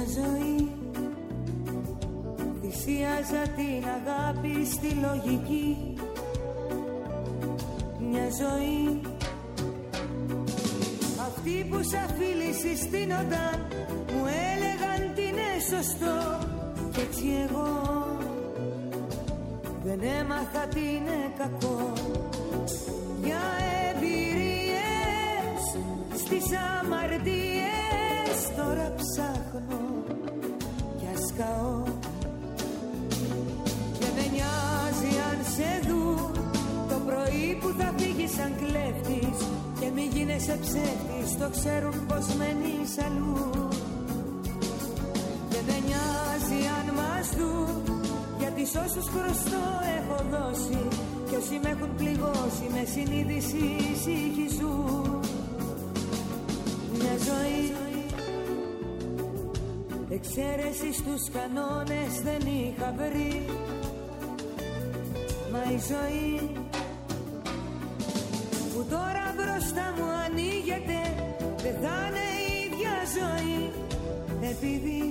ζωή θυσίαζα την αγάπη στη λογική. Μια ζωή αυτοί που σαν φίλοι συστήνονταν μου έλεγαν τι είναι σωστό. Κι έτσι εγώ δεν έμαθα τι είναι κακό. Για εμπειρίες στις αμαρτίες τώρα ψάχνω κι ασκαώ. Και με νοιάζει αν σε δουν το πρωί που θα φύγεις σαν κλέφτης και μη γίνεσαι ψεύτης, το ξέρουν πως μένεις αλλού. Και με νοιάζει αν μας δουν, γιατί σ' όσους χρωστό έχω δώσει κι όσοι με έχουν πληγώσει με συνείδηση συγχυζούν. Μια ζωή εξαίρεση στους κανόνες δεν είχα βρει. Μα η ζωή που τώρα μπροστά μου ανοίγεται δεν θα είναι η ίδια ζωή, επειδή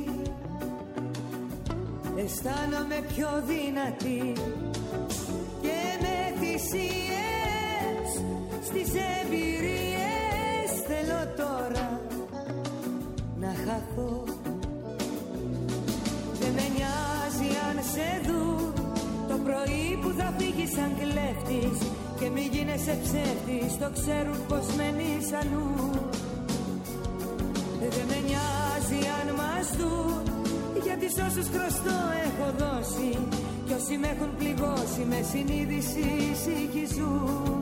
αισθάνομαι πιο δυνατή και με θυσίες στις εμπειρίες θέλω τώρα να χαθώ. Δεν με νοιάζει αν σε δουν το πρωί που θα φύγεις σαν κλέφτης και μη γίνεσαι ψεύτης, το ξέρουν πως μένεις αλλού. Δεν με νοιάζει αν μας δουν, γιατί σ' όσους χρωστό έχω δώσει κι όσοι με έχουν πληγώσει με συνείδηση συγχυζούν.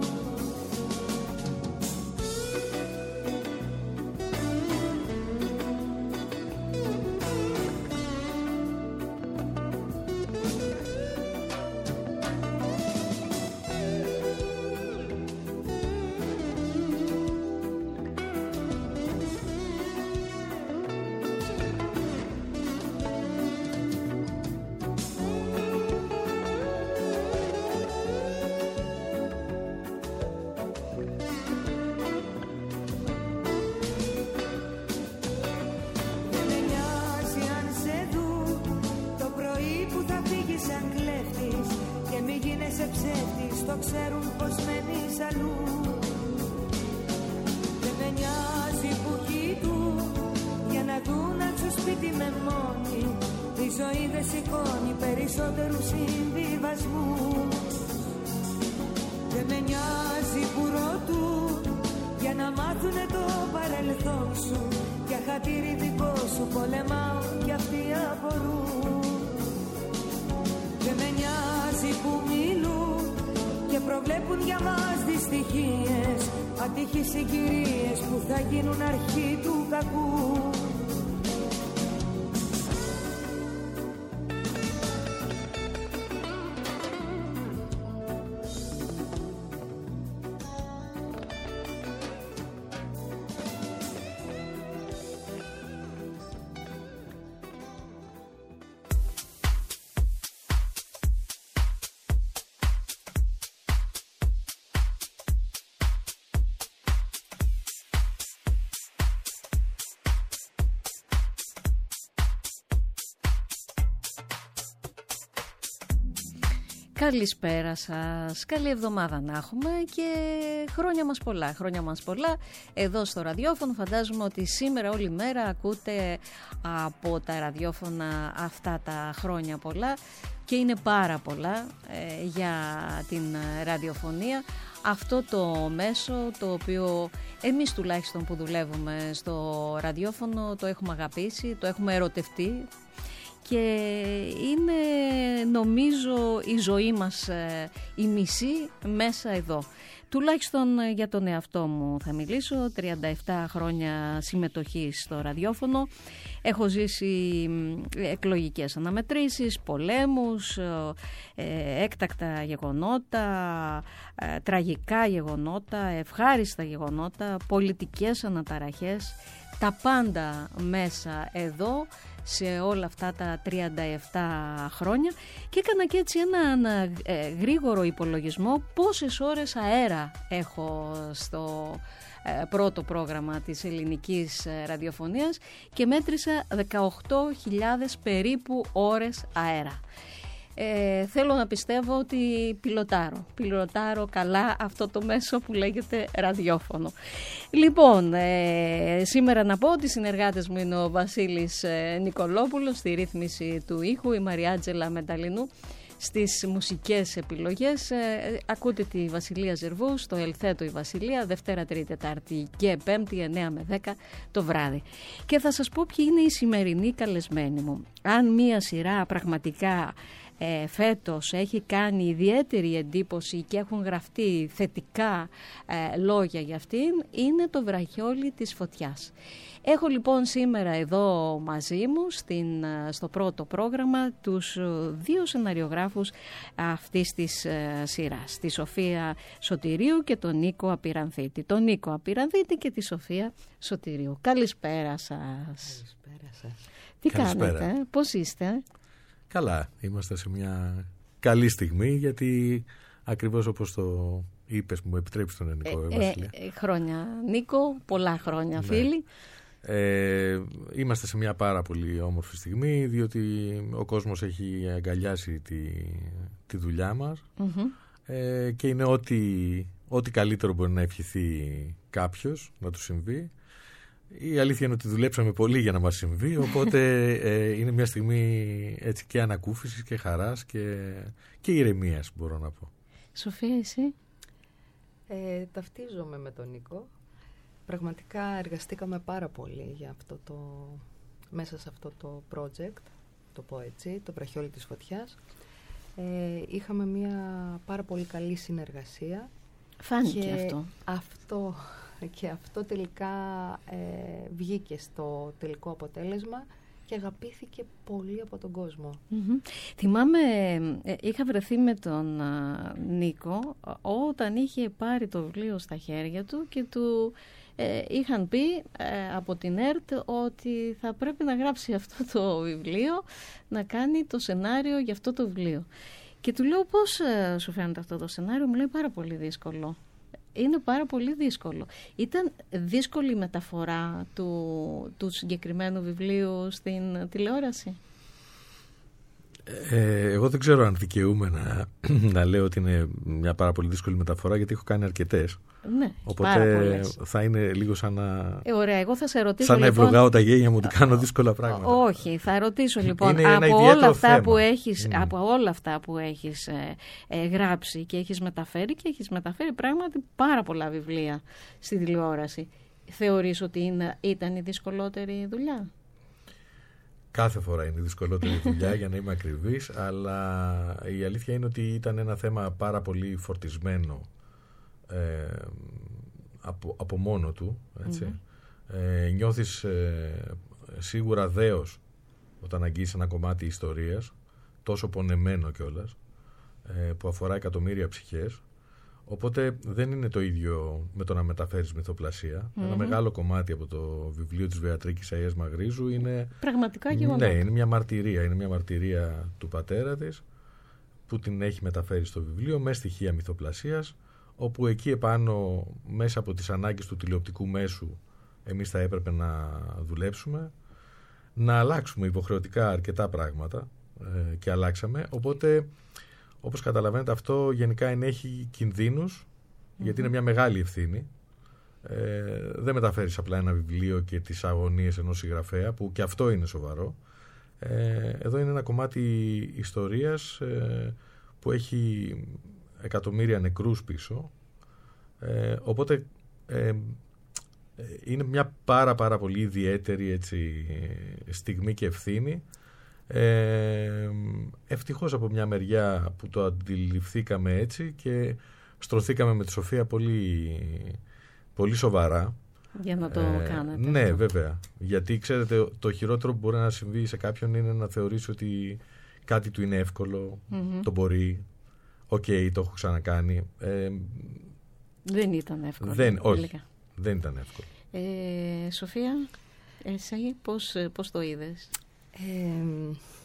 Ατύχεις συγκυρίες που θα γίνουν αρχή του κακού. Καλησπέρα σας, καλή εβδομάδα να έχουμε και χρόνια μας πολλά εδώ στο ραδιόφωνο. Φαντάζομαι ότι σήμερα όλη μέρα ακούτε από τα ραδιόφωνα αυτά τα χρόνια πολλά και είναι πάρα πολλά για την ραδιοφωνία. Αυτό το μέσο το οποίο εμείς τουλάχιστον που δουλεύουμε στο ραδιόφωνο το έχουμε αγαπήσει, το έχουμε ερωτευτεί και είναι νομίζω η ζωή μας η μισή μέσα εδώ. Τουλάχιστον για τον εαυτό μου θα μιλήσω, 37 χρόνια συμμετοχής στο ραδιόφωνο. Έχω ζήσει εκλογικές αναμετρήσεις, πολέμους, έκτακτα γεγονότα, τραγικά γεγονότα, ευχάριστα γεγονότα, πολιτικές αναταραχές, τα πάντα μέσα εδώ σε όλα αυτά τα 37 χρόνια και έκανα και έτσι ένα γρήγορο υπολογισμό πόσες ώρες αέρα έχω στο πρώτο πρόγραμμα της ελληνικής ραδιοφωνίας και μέτρησα 18.000 περίπου ώρες αέρα. Θέλω να πιστεύω ότι πιλοτάρω καλά αυτό το μέσο που λέγεται ραδιόφωνο. Λοιπόν, σήμερα να πω ότι οι συνεργάτες μου είναι ο Βασίλης Νικολόπουλος στη ρύθμιση του ήχου, η Μαριάτζελα Μενταλινού στις μουσικές επιλογές. Ακούτε τη Βασιλεία Ζερβού στο Ελθέτω η Βασιλεία, Δευτέρα, Τρίτη, Τετάρτη και Πέμπτη 9 με 10 το βράδυ. Και θα σας πω ποιοι είναι οι σημερινοί καλεσμένοι μου. Αν μία σειρά πραγματικά φέτος έχει κάνει ιδιαίτερη εντύπωση και έχουν γραφτεί θετικά λόγια για αυτήν, είναι το βραχιόλι της φωτιάς. Έχω λοιπόν σήμερα εδώ μαζί μου στο πρώτο πρόγραμμα τους δύο σεναριογράφους αυτής της σειράς, τη Σοφία Σωτηρίου και τον Νίκο Απειρανθίτη. Τον Νίκο Απειρανθίτη και τη Σοφία Σωτηρίου. Καλησπέρα σας. Καλησπέρα σας. Τι κάνετε, πώς είστε? Καλά, είμαστε σε μια καλή στιγμή, γιατί ακριβώς όπως το είπες, μου επιτρέψει τον Νίκο, Βασίλεια. Χρόνια Νίκο, πολλά χρόνια, ναι. Φίλοι. Είμαστε σε μια πάρα πολύ όμορφη στιγμή, διότι ο κόσμος έχει αγκαλιάσει τη δουλειά μας, και είναι ό,τι καλύτερο μπορεί να ευχηθεί κάποιος να του συμβεί. Η αλήθεια είναι ότι δουλέψαμε πολύ για να μας συμβεί, οπότε είναι μια στιγμή έτσι και ανακούφισης και χαράς και ηρεμίας, μπορώ να πω. Σοφία, εσύ? Ταυτίζομαι με τον Νίκο. Πραγματικά εργαστήκαμε πάρα πολύ μέσα σε αυτό το project, το πω έτσι, το βραχιόλι της φωτιάς. Είχαμε μια πάρα πολύ καλή συνεργασία. Φάνηκε αυτό. Και αυτό τελικά βγήκε στο τελικό αποτέλεσμα και αγαπήθηκε πολύ από τον κόσμο. Θυμάμαι, είχα βρεθεί με τον Νίκο όταν είχε πάρει το βιβλίο στα χέρια του και του είχαν πει από την ΕΡΤ ότι θα πρέπει να γράψει αυτό το βιβλίο, να κάνει το σενάριο για αυτό το βιβλίο. Και του λέω, πώς σου φαίνεται αυτό το σενάριο? Μου λέει, πάρα πολύ δύσκολο. Είναι πάρα πολύ δύσκολο. Ήταν δύσκολη η μεταφορά του συγκεκριμένου βιβλίου στην τηλεόραση? Εγώ δεν ξέρω αν δικαιούμαι να λέω ότι είναι μια πάρα πολύ δύσκολη μεταφορά, γιατί έχω κάνει αρκετές. Ναι, οπότε θα είναι λίγο σαν να... Ωραία, εγώ θα σε ρωτήσω, σαν να ευλογάω τα γένια μου ότι κάνω δύσκολα πράγματα. Όχι, θα ρωτήσω λοιπόν, από όλα αυτά που έχεις γράψει και έχεις μεταφέρει πράγματι πάρα πολλά βιβλία στη τηλεόραση. Θεωρείς ότι ήταν η δυσκολότερη δουλειά? Κάθε φορά είναι η δυσκολότερη δουλειά, για να είμαι ακριβής, αλλά η αλήθεια είναι ότι ήταν ένα θέμα πάρα πολύ φορτισμένο από μόνο του, έτσι. Νιώθεις σίγουρα δέος όταν αγγίσεις ένα κομμάτι ιστορίας, τόσο πονεμένο κιόλας, που αφορά εκατομμύρια ψυχές. Οπότε δεν είναι το ίδιο με το να μεταφέρεις μυθοπλασία. Ένα μεγάλο κομμάτι από το βιβλίο της Βεατρίκης Αιές Μαγρίζου είναι πραγματικά γεγονότα. Ναι, είναι μια μαρτυρία. Είναι μια μαρτυρία του πατέρα της, που την έχει μεταφέρει στο βιβλίο με στοιχεία μυθοπλασίας, όπου εκεί επάνω, μέσα από τις ανάγκες του τηλεοπτικού μέσου, εμείς θα έπρεπε να δουλέψουμε, να αλλάξουμε υποχρεωτικά αρκετά πράγματα, και αλλάξαμε. Οπότε, όπως καταλαβαίνετε, αυτό γενικά ενέχει κινδύνους, γιατί είναι μια μεγάλη ευθύνη. Δεν μεταφέρεις απλά ένα βιβλίο και τις αγωνίες ενός συγγραφέα, που και αυτό είναι σοβαρό. Εδώ είναι ένα κομμάτι ιστορίας που έχει εκατομμύρια νεκρούς πίσω. Οπότε είναι μια πάρα πολύ ιδιαίτερη, έτσι, στιγμή και ευθύνη. Ευτυχώς από μια μεριά που το αντιληφθήκαμε έτσι και στρωθήκαμε με τη Σοφία πολύ σοβαρά για να το κάνετε. Ναι, βέβαια, γιατί ξέρετε, το χειρότερο που μπορεί να συμβεί σε κάποιον είναι να θεωρήσει ότι κάτι του είναι εύκολο, το μπορεί, το έχω ξανακάνει. Δεν ήταν εύκολο. Όχι, δεν ήταν εύκολο. Σοφία, εσύ πώς το είδες?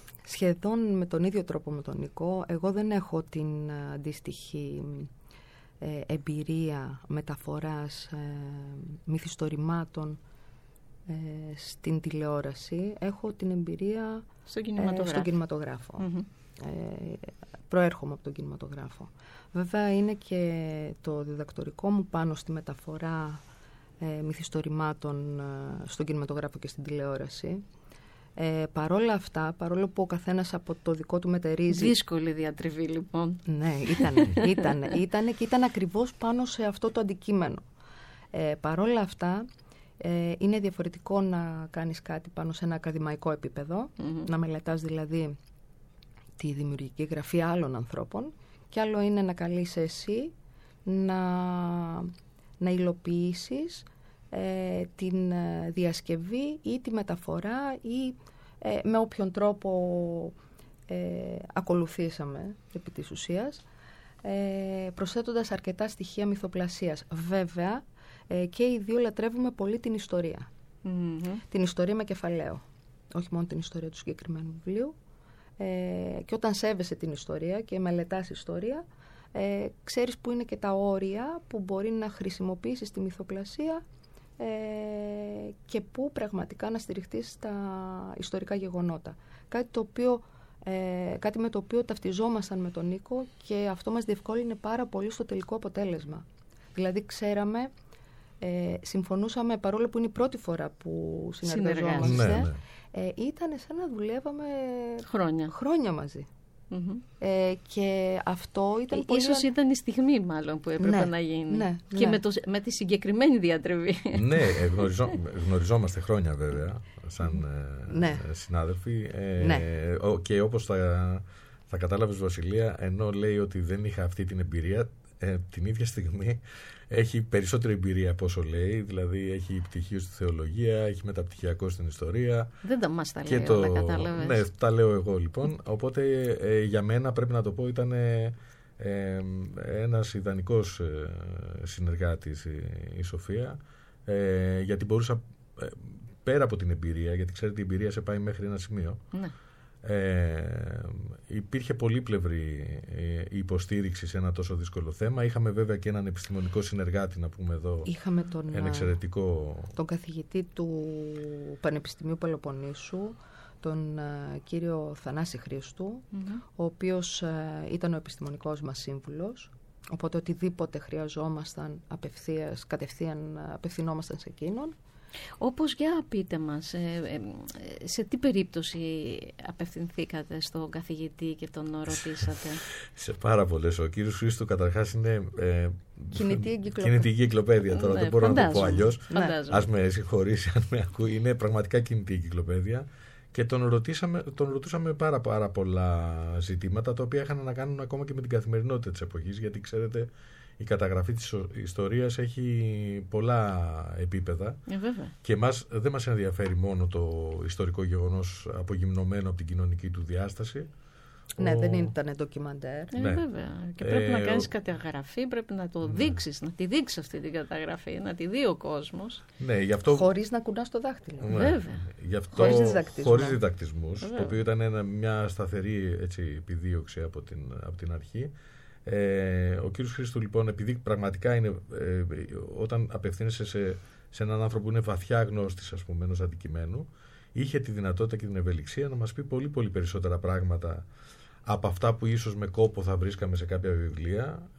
Σχεδόν με τον ίδιο τρόπο με τον Νικό. Εγώ δεν έχω την αντίστοιχη εμπειρία μεταφοράς μυθιστορημάτων στην τηλεόραση. Έχω την εμπειρία στον κινηματογράφο. Προέρχομαι από τον κινηματογράφο. Βέβαια είναι και το διδακτορικό μου πάνω στη μεταφορά μυθιστορημάτων στον κινηματογράφο και στην τηλεόραση. Παρόλα αυτά, παρόλο που ο καθένας από το δικό του μετερίζει... Δύσκολη διατριβή λοιπόν. Ναι, ήταν και ήταν ακριβώς πάνω σε αυτό το αντικείμενο. Παρόλα αυτά, είναι διαφορετικό να κάνεις κάτι πάνω σε ένα ακαδημαϊκό επίπεδο, να μελετάς δηλαδή τη δημιουργική γραφή άλλων ανθρώπων, και άλλο είναι να καλείσαι εσύ να υλοποιήσεις την διασκευή ή τη μεταφορά ή με όποιον τρόπο ακολουθήσαμε επί της ουσίας, προσθέτοντας αρκετά στοιχεία μυθοπλασίας. Βέβαια, και οι δύο λατρεύουμε πολύ την ιστορία. Την ιστορία με κεφαλαίο. Όχι μόνο την ιστορία του συγκεκριμένου βιβλίου. Και όταν σέβεσαι την ιστορία και μελετάς ιστορία, ξέρεις που είναι και τα όρια που μπορεί να χρησιμοποιήσεις τη μυθοπλασία και που πραγματικά να στηριχτείς στα ιστορικά γεγονότα. Κάτι με το οποίο ταυτιζόμασταν με τον Νίκο, και αυτό μας διευκόλυνε πάρα πολύ στο τελικό αποτέλεσμα. Δηλαδή ξέραμε, συμφωνούσαμε, παρόλο που είναι η πρώτη φορά που συνεργαζόμαστε, ήταν σαν να δουλεύαμε χρόνια μαζί. Και αυτό ήταν πολύ... Ίσως ήταν η στιγμή μάλλον που έπρεπε να γίνει. Και με τη συγκεκριμένη διατριβή. Ναι, γνωριζόμαστε χρόνια βέβαια σαν συνάδελφοι. Και όπως θα κατάλαβες, Βασιλεία, ενώ λέει ότι δεν είχα αυτή την εμπειρία, την ίδια στιγμή έχει περισσότερη εμπειρία από όσο λέει. Δηλαδή έχει πτυχίο στη θεολογία, έχει μεταπτυχιακό στην ιστορία. Δεν τα μας τα λέει όλα, κατάλαβες. Ναι, τα λέω εγώ λοιπόν. Οπότε για μένα πρέπει να το πω, ήταν ένας ιδανικός συνεργάτης η Σοφία, γιατί μπορούσα πέρα από την εμπειρία, γιατί ξέρετε η εμπειρία σε πάει μέχρι ένα σημείο. Ναι. Υπήρχε πολύπλευρη υποστήριξη σε ένα τόσο δύσκολο θέμα. Είχαμε βέβαια και έναν επιστημονικό συνεργάτη, να πούμε εδώ. Είχαμε τον καθηγητή του Πανεπιστημίου Πελοποννήσου, τον κύριο Θανάση Χρήστου, ο οποίος ήταν ο επιστημονικός μας σύμβουλος, οπότε οτιδήποτε χρειαζόμασταν κατευθείαν απευθυνόμασταν σε εκείνον. Όπως, για πείτε μας, σε τι περίπτωση απευθυνθήκατε στον καθηγητή και τον ρωτήσατε? Σε πάρα πολλές. Ο κύριος Χρήστου καταρχάς είναι κινητή εγκυκλοπαίδεια. Τώρα δεν μπορώ να το πω αλλιώς. Ας με συγχωρήσει αν με ακούει. Είναι πραγματικά κινητή εγκυκλοπαίδεια. Και τον ρωτούσαμε πάρα πολλά ζητήματα, τα οποία είχαν να κάνουν ακόμα και με την καθημερινότητα της εποχής, γιατί ξέρετε η καταγραφή της ιστορίας έχει πολλά επίπεδα και δεν μας ενδιαφέρει μόνο το ιστορικό γεγονός απογυμνωμένο από την κοινωνική του διάσταση. Ναι, δεν ήταν ντοκιμαντέρ. Βέβαια. Και πρέπει να κάνεις καταγραφή, πρέπει να το δείξεις, να τη δείξεις αυτή την καταγραφή, να τη δει ο κόσμος. Ναι, γι' αυτό... Χωρίς να κουνάς το δάχτυλο. Ναι. Βέβαια. Γι' αυτό... Χωρίς διδακτισμούς, το οποίο ήταν μια σταθερή επιδίωξη από την αρχή. Ο κύριος Χρήστου λοιπόν, επειδή πραγματικά είναι, όταν απευθύνεσαι σε έναν άνθρωπο που είναι βαθιά γνώστης, ας πούμε, ενός αντικειμένου, είχε τη δυνατότητα και την ευελιξία να μας πει πολύ περισσότερα πράγματα από αυτά που ίσως με κόπο θα βρίσκαμε σε κάποια βιβλία.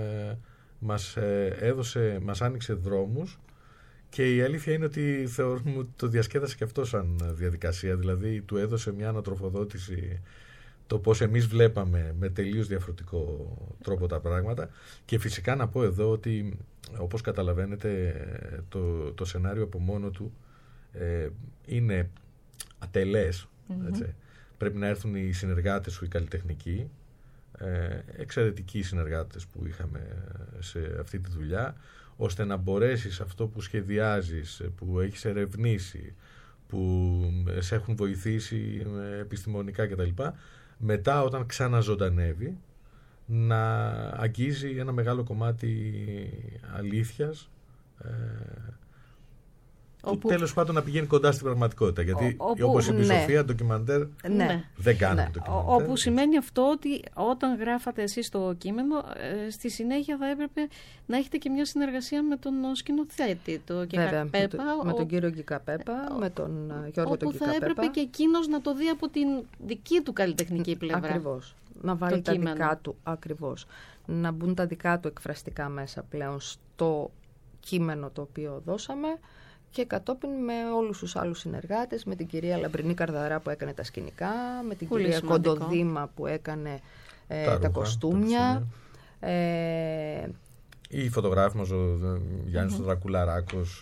Μας άνοιξε δρόμους, και η αλήθεια είναι ότι θεωρούμε ότι το διασκέδασε και αυτό σαν διαδικασία, δηλαδή του έδωσε μια ανατροφοδότηση, το πώς εμείς βλέπαμε με τελείως διαφορετικό τρόπο τα πράγματα. Και φυσικά να πω εδώ ότι, όπως καταλαβαίνετε, το σενάριο από μόνο του είναι ατελές. Έτσι. Πρέπει να έρθουν οι συνεργάτες σου, οι καλλιτεχνικοί, εξαιρετικοί συνεργάτες που είχαμε σε αυτή τη δουλειά, ώστε να μπορέσεις αυτό που σχεδιάζεις, που έχεις ερευνήσει, που σε έχουν βοηθήσει επιστημονικά κτλ., μετά όταν ξαναζωντανεύει να αγγίζει ένα μεγάλο κομμάτι αλήθειας, τέλος πάντων να πηγαίνει κοντά στην πραγματικότητα. Γιατί όπως είπε η Σοφία, ντοκιμαντέρ δεν κάνουμε ντοκιμαντέρ. Όπου σημαίνει αυτό ότι όταν γράφατε εσείς το κείμενο, στη συνέχεια θα έπρεπε να έχετε και μια συνεργασία με τον σκηνοθέτη, με τον κύριο Γκικαπέπα, με τον Γιώργο τον Γκικαπέπα. Όπου θα έπρεπε και εκείνος να το δει από την δική του καλλιτεχνική πλευρά. Ακριβώς. Να βάλει τα δικά του, ακριβώς. Να μπουν τα δικά του εκφραστικά μέσα πλέον στο κείμενο το οποίο δώσαμε. Και κατόπιν με όλους τους άλλους συνεργάτες, με την κυρία Λαμπρινή Καρδαρά που έκανε τα σκηνικά, με την πολύ κυρία σημαντικό. Κοντοδήμα που έκανε τα κοστούμια. Η φωτογράφη μας, ο Γιάννης Δρακουλαράκος,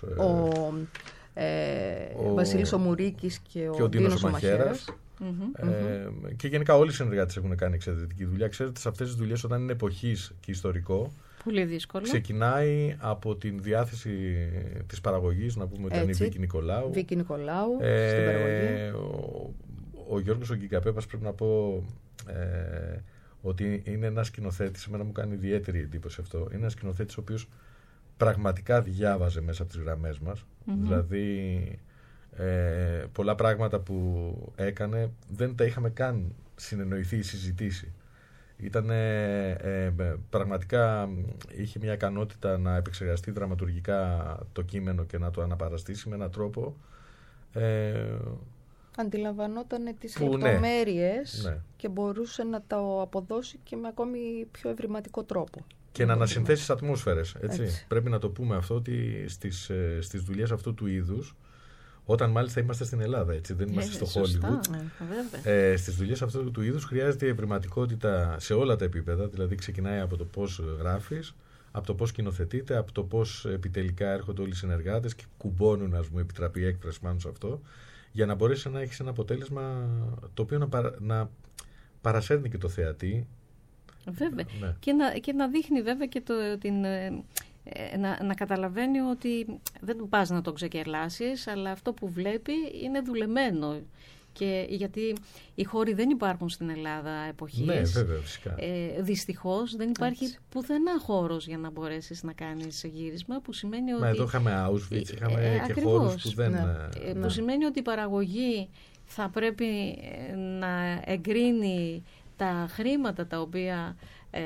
ο Βασίλης ο Μουρίκης και ο Ντίνος ο Μαχαίρας. Και γενικά όλοι οι συνεργάτες έχουν κάνει εξαιρετική δουλειά. Ξέρετε, σε αυτές τις δουλειές, όταν είναι εποχής και ιστορικό, πολύ δύσκολο. Ξεκινάει από την διάθεση της παραγωγής, να πούμε ότι ήταν η Βίκη Νικολάου. Βίκη Νικολάου στην παραγωγή. Ο Γιώργος ο Γκικαπέπας, πρέπει να πω ότι είναι ένας σκηνοθέτης, εμένα μου κάνει ιδιαίτερη εντύπωση αυτό. Είναι ένας σκηνοθέτης ο οποίος πραγματικά διάβαζε μέσα από τις γραμμές μας. Δηλαδή πολλά πράγματα που έκανε δεν τα είχαμε καν συνεννοηθεί ή συζητήσει. Ήταν πραγματικά, είχε μια ικανότητα να επεξεργαστεί δραματουργικά το κείμενο και να το αναπαραστήσει με έναν τρόπο. Αντιλαμβανόταν τις λεπτομέρειες και μπορούσε να το αποδώσει και με ακόμη πιο ευρηματικό τρόπο. Και να ανασυνθέσει ατμόσφαιρες. Έτσι. Πρέπει να το πούμε αυτό, ότι στις δουλειές αυτού του είδους, όταν μάλιστα είμαστε στην Ελλάδα, έτσι, δεν είμαστε στο Hollywood. Στις δουλειές αυτού του είδους χρειάζεται ευρηματικότητα σε όλα τα επίπεδα. Δηλαδή ξεκινάει από το πώς γράφεις, από το πώς σκηνοθετείται, από το πώς επιτελικά έρχονται όλοι οι συνεργάτες και κουμπώνουν, ας πούμε, επιτραπεί έκφραση πάνω σε αυτό, για να μπορέσει να έχεις ένα αποτέλεσμα το οποίο να παρασέρνει και το θεατή. Βέβαια. Και να δείχνει βέβαια και να καταλαβαίνει ότι δεν του πας να τον ξεκερλάσεις, αλλά αυτό που βλέπει είναι δουλεμένο. Και γιατί οι χώροι δεν υπάρχουν στην Ελλάδα εποχής. Ναι, βέβαια, φυσικά. Δυστυχώς δεν υπάρχει πουθενά χώρος για να μπορέσεις να κάνεις γύρισμα, που σημαίνει ότι... εδώ είχαμε Auschwitz, είχαμε και χώρους που δεν... που σημαίνει ότι η παραγωγή θα πρέπει να εγκρίνει τα χρήματα τα οποία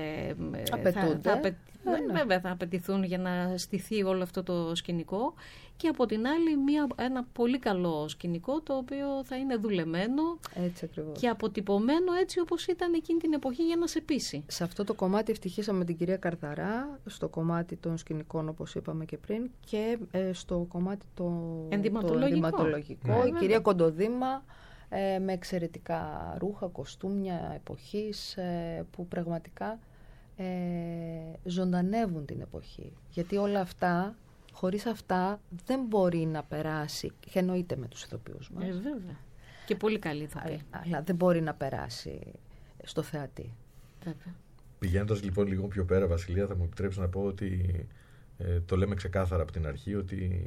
βέβαια θα απαιτηθούν για να στηθεί όλο αυτό το σκηνικό, και από την άλλη ένα πολύ καλό σκηνικό το οποίο θα είναι δουλεμένο και αποτυπωμένο έτσι όπως ήταν εκείνη την εποχή για να σε πείσει. Σε αυτό το κομμάτι ευτυχήσαμε με την κυρία Καρδαρά, στο κομμάτι των σκηνικών όπως είπαμε και πριν, και στο κομμάτι το ενδυματολογικό. Η κυρία Κοντοδήμα με εξαιρετικά ρούχα, κοστούμια εποχής που πραγματικά ζωντανεύουν την εποχή. Γιατί όλα αυτά, χωρίς αυτά δεν μπορεί να περάσει, και εννοείται με τους ηθοποιούς μας. Βέβαια. Και πολύ καλή ηθοποιή. Αλλά δεν μπορεί να περάσει στο θεατή. Βέβαια. Πηγαίνοντας λοιπόν λίγο πιο πέρα, Βασιλεία, θα μου επιτρέψει να πω ότι το λέμε ξεκάθαρα από την αρχή, ότι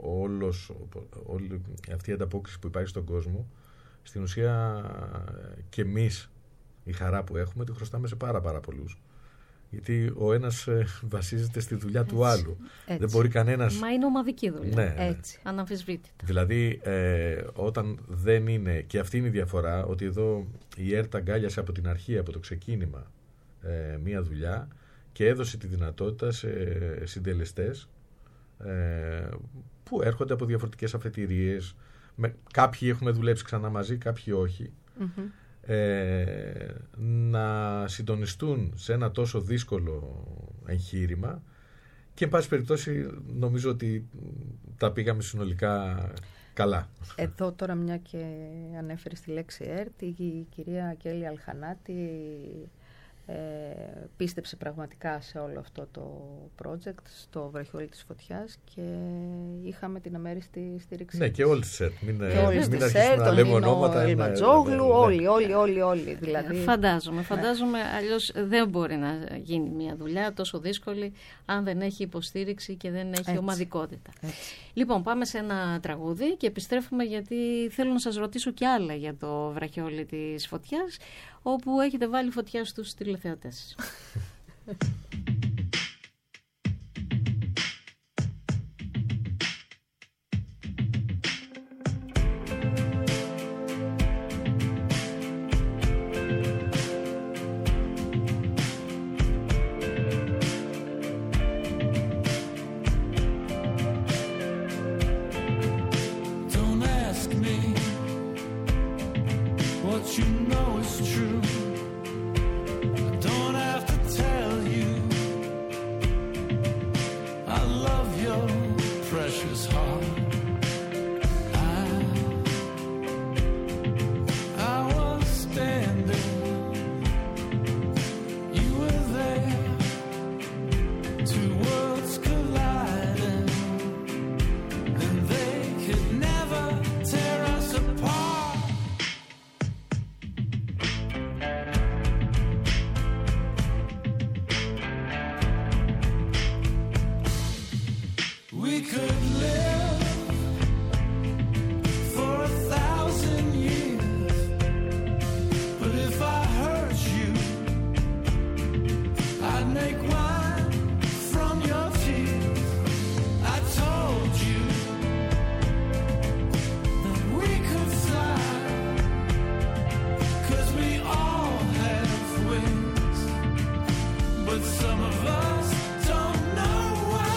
όλη αυτή η ανταπόκριση που υπάρχει στον κόσμο, στην ουσία και εμείς η χαρά που έχουμε τη χρωστάμε σε πάρα πολλούς. Γιατί ο ένας βασίζεται στη δουλειά του άλλου. Έτσι. Δεν μπορεί κανένας... Μα είναι ομαδική δουλειά. Ναι. Έτσι. Αναμφισβήτητα. Δηλαδή, όταν δεν είναι... Και αυτή είναι η διαφορά, ότι εδώ η ΕΡΤ αγκάλιασε από την αρχή, από το ξεκίνημα, μία δουλειά και έδωσε τη δυνατότητα σε συντελεστές που έρχονται από διαφορετικές αφετηρίες. Κάποιοι έχουμε δουλέψει ξανά μαζί, κάποιοι όχι. Να συντονιστούν σε ένα τόσο δύσκολο εγχείρημα, και εν πάση περιπτώσει νομίζω ότι τα πήγαμε συνολικά καλά. Εδώ τώρα, μια και ανέφερε στη λέξη ΕΡΤ, η κυρία Κέλλη Αλχανάτη πίστεψε πραγματικά σε όλο αυτό το project, στο Βραχιόλι της Φωτιάς, και είχαμε την αμέριστη στήριξη. Ναι, και όλη τη ΕΡΤ. Μην αρχίσουμε να λέμε ονόματα. Ελματζόγλου, όλοι. Δηλαδή. Φαντάζομαι, αλλιώς δεν μπορεί να γίνει μια δουλειά τόσο δύσκολη αν δεν έχει υποστήριξη και δεν έχει ομαδικότητα. Λοιπόν, πάμε σε ένα τραγούδι και επιστρέφουμε, γιατί θέλω να σας ρωτήσω κι άλλα για το Βραχιόλι της Φωτιάς, όπου έχετε βάλει φωτιά στους τηλεθεατές. you know it's true. I don't have to tell you I love your precious heart. I was standing, you were there, two worlds colliding, and they could never tear us apart. We could live for 1,000 years, but if I hurt you, I'd make wine from your tears. I told you that we could fly, 'cause we all have wings, but some of us don't know why.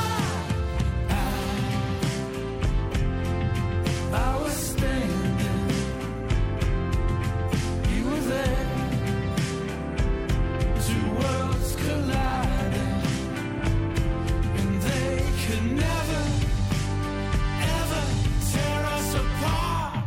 I was standing, you were there, two worlds colliding, and they could never, ever tear us apart.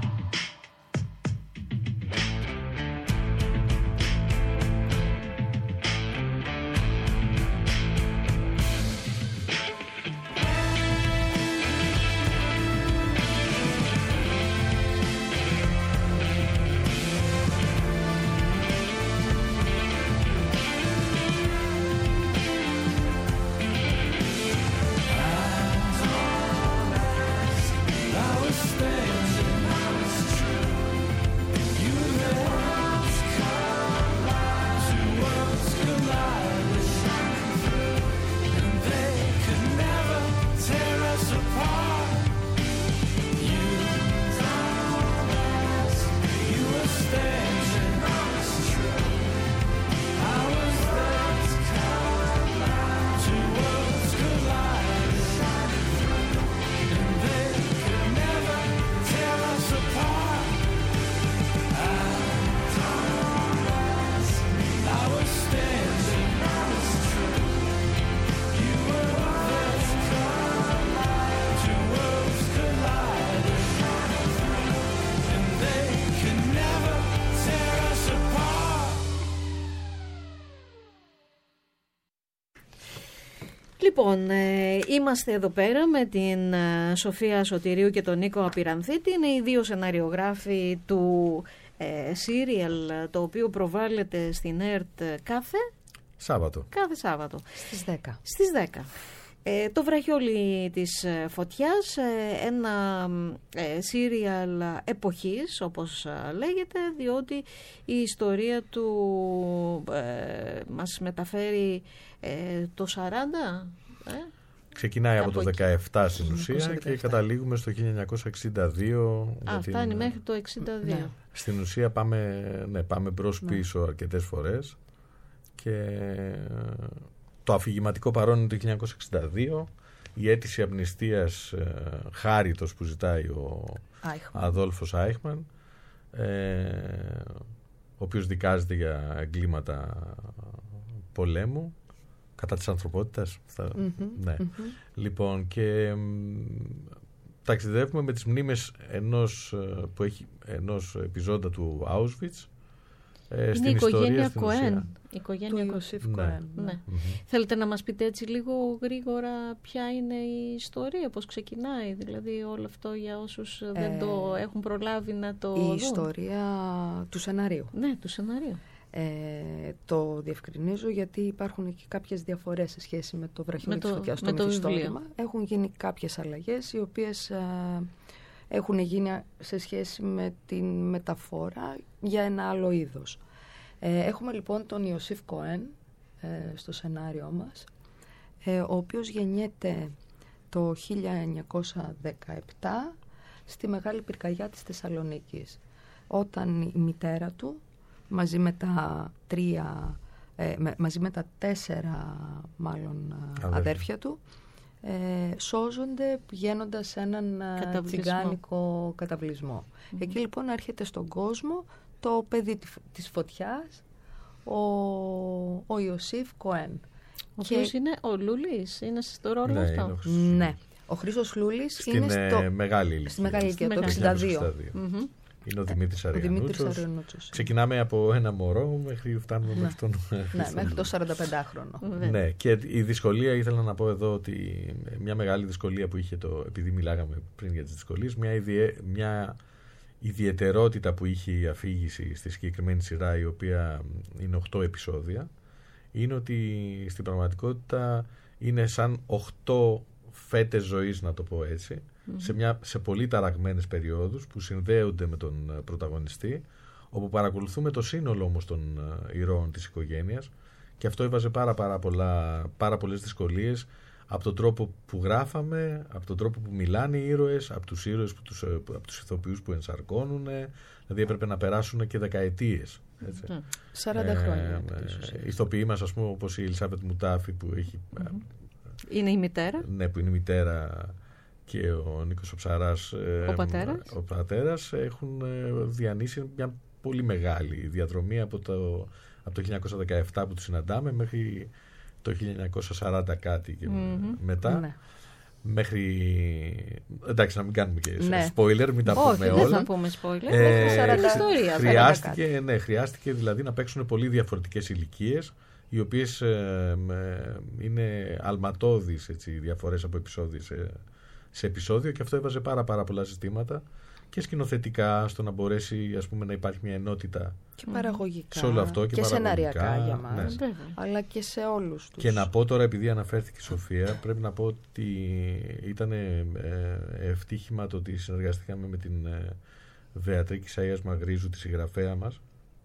I was standing, you were there, two worlds colliding, and they could never tear us apart. You were standing, I was there, two worlds colliding, and they could never tear us apart. I was standing, you were there, two worlds colliding, and they could never tear us apart. Λοιπόν, είμαστε εδώ πέρα με την Σοφία Σωτηρίου και τον Νίκο Απειρανθίτη. Είναι οι δύο σεναριογράφοι του σύριαλ, το οποίο προβάλλεται στην ΕΡΤ κάθε Σάββατο. Στις 10. Στις 10. Το βραχιόλι της φωτιάς, ένα σύριαλ εποχής, όπως λέγεται, διότι η ιστορία του μας μεταφέρει το 40. Ξεκινάει από το Κάπου 17 στην ουσία 1917. και καταλήγουμε στο 1962. Φτάνει μέχρι το 62. Ναι. Στην ουσία πάμε μπρος πίσω αρκετές φορές και το αφηγηματικό παρόν είναι το 1962, η αίτηση αμνηστίας χάριτος που ζητάει ο Αδόλφος Άιχμαν, ο οποίος δικάζεται για εγκλήματα πολέμου κατά της ανθρωπότητας. Ναι. Λοιπόν, και ταξιδεύουμε με τις μνήμες ενός επιζώντα του Auschwitz. Είναι η οικογένεια Κοέν. Η οικογένεια Κοέν. Ναι. Θέλετε να μας πείτε έτσι λίγο γρήγορα ποια είναι η ιστορία, πώς ξεκινάει, δηλαδή όλο αυτό για όσους δεν το έχουν προλάβει να το δουν. Η ιστορία του σενάριου. Ναι, του σενάριου. Το διευκρινίζω γιατί υπάρχουν και κάποιες διαφορές σε σχέση με το βραχιόλι της φωτιάς στο μυθιστόρημα. Έχουν γίνει κάποιες αλλαγές οι οποίες έχουν γίνει σε σχέση με την μεταφορά για ένα άλλο είδος. Έχουμε λοιπόν τον Ιωσήφ Κοέν στο σενάριό μας, ο οποίος γεννιέται το 1917 στη Μεγάλη Πυρκαγιά της Θεσσαλονίκης, όταν η μητέρα του μαζί με τα 4 μάλλον αδέρφια του σώζονται πηγαίνοντας σε έναν τσιγκάνικο καταβλισμό. Εκεί λοιπόν έρχεται στον κόσμο το παιδί της φωτιάς, ο Ιωσήφ Κοέν. Ο οποίος είναι ο Λούλης, είναι στο ρόλο αυτό. Ναι. Ο Χρήστος Λούλης είναι στην μεγάλη ηλικία, το 62. Είναι ο Δημήτρης Αριανούτσος. Ξεκινάμε από ένα μωρό μέχρι φτάνουμε μέχρι τον μέχρι το 45χρονο. Ναι, και η δυσκολία, ήθελα να πω εδώ ότι μια μεγάλη δυσκολία που είχε επειδή μιλάγαμε πριν για τις δυσκολίες, μια ιδιαιτερότητα που είχε η αφήγηση στη συγκεκριμένη σειρά, η οποία είναι 8 επεισόδια, είναι ότι στην πραγματικότητα είναι σαν 8 φέτες ζωής, να το πω έτσι, σε πολύ ταραγμένες περιόδους που συνδέονται με τον πρωταγωνιστή, όπου παρακολουθούμε το σύνολο όμως των ηρώων της οικογένειας, και αυτό έβαζε πάρα πολλές δυσκολίες από τον τρόπο που γράφαμε, από τον τρόπο που μιλάνε οι ήρωες, από τους ήρωες, από τους ηθοποιούς που ενσαρκώνουν, δηλαδή έπρεπε να περάσουν και δεκαετίες. 40 χρόνια. Οι ηθοποιοί μας, ας πούμε, όπως η Ελισάβετ Μουτάφη που έχει... Είναι η μητέρα. Ναι, που είναι η μητέρα, και ο Νίκος ο Ψαράς, ο πατέρας, έχουν διανύσει μια πολύ μεγάλη διαδρομή από το 1917 που τους συναντάμε μέχρι το 1940 κάτι και μετά. Ναι. Μέχρι... Εντάξει, να μην κάνουμε και spoiler, μην τα πούμε όλα. Όχι, δεν θα πούμε spoiler. Μέχρι 40 χρειάστηκε δηλαδή να παίξουν πολύ διαφορετικές ηλικίες, οι οποίες είναι αλματώδεις, διαφορές από επεισόδιο σε επεισόδιο, και αυτό έβαζε πάρα πολλά ζητήματα και σκηνοθετικά, στο να μπορέσει, ας πούμε, να υπάρχει μια ενότητα και παραγωγικά σε όλο αυτό, και σεναριακά για μας, ναι, αλλά και σε όλους τους. Και να πω τώρα, επειδή αναφέρθηκε η Σοφία, πρέπει να πω ότι ήταν ευτύχημα το ότι συνεργαστήκαμε με την Βεατρίκη Σαΐας Μαγρίζου, τη συγγραφέα μας,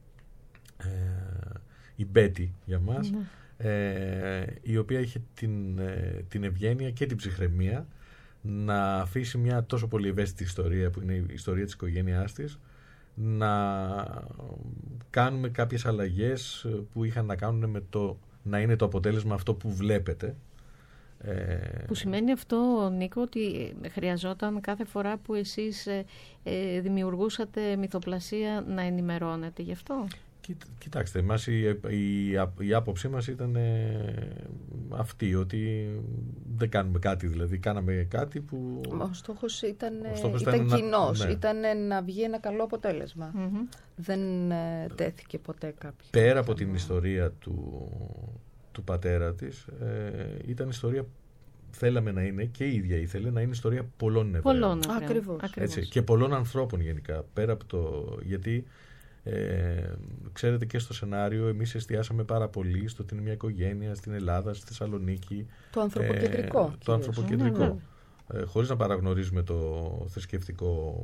η Μπέτη για μας, η οποία είχε την ευγένεια και την ψυχραιμία να αφήσει μια τόσο πολύ ευαίσθητη ιστορία, που είναι η ιστορία της οικογένειάς της, να κάνουμε κάποιες αλλαγές που είχαν να κάνουν με το να είναι το αποτέλεσμα αυτό που βλέπετε. Που σημαίνει αυτό, Νίκο, ότι χρειαζόταν κάθε φορά που εσείς δημιουργούσατε μυθοπλασία να ενημερώνετε γι' αυτό? Κοιτάξτε, εμάς η άποψή μας ήταν αυτή, ότι δεν κάνουμε κάτι, δηλαδή κάναμε κάτι που... Ο στόχος ήταν κοινός, ήταν να βγει ένα καλό αποτέλεσμα. Δεν τέθηκε ποτέ κάποιο. Πέρα από την ιστορία του πατέρα της, ήταν ιστορία, θέλαμε να είναι, και η ίδια ήθελε να είναι ιστορία πολλών Εβραίων. Ακριβώς. Και πολλών ανθρώπων γενικά, πέρα από γιατί... ξέρετε, και στο σενάριο εμείς εστιάσαμε πάρα πολύ στο ότι είναι μια οικογένεια στην Ελλάδα, στη Θεσσαλονίκη. Το ανθρωποκεντρικό. Το ανθρωποκεντρικό. Χωρίς να παραγνωρίζουμε το θρησκευτικό,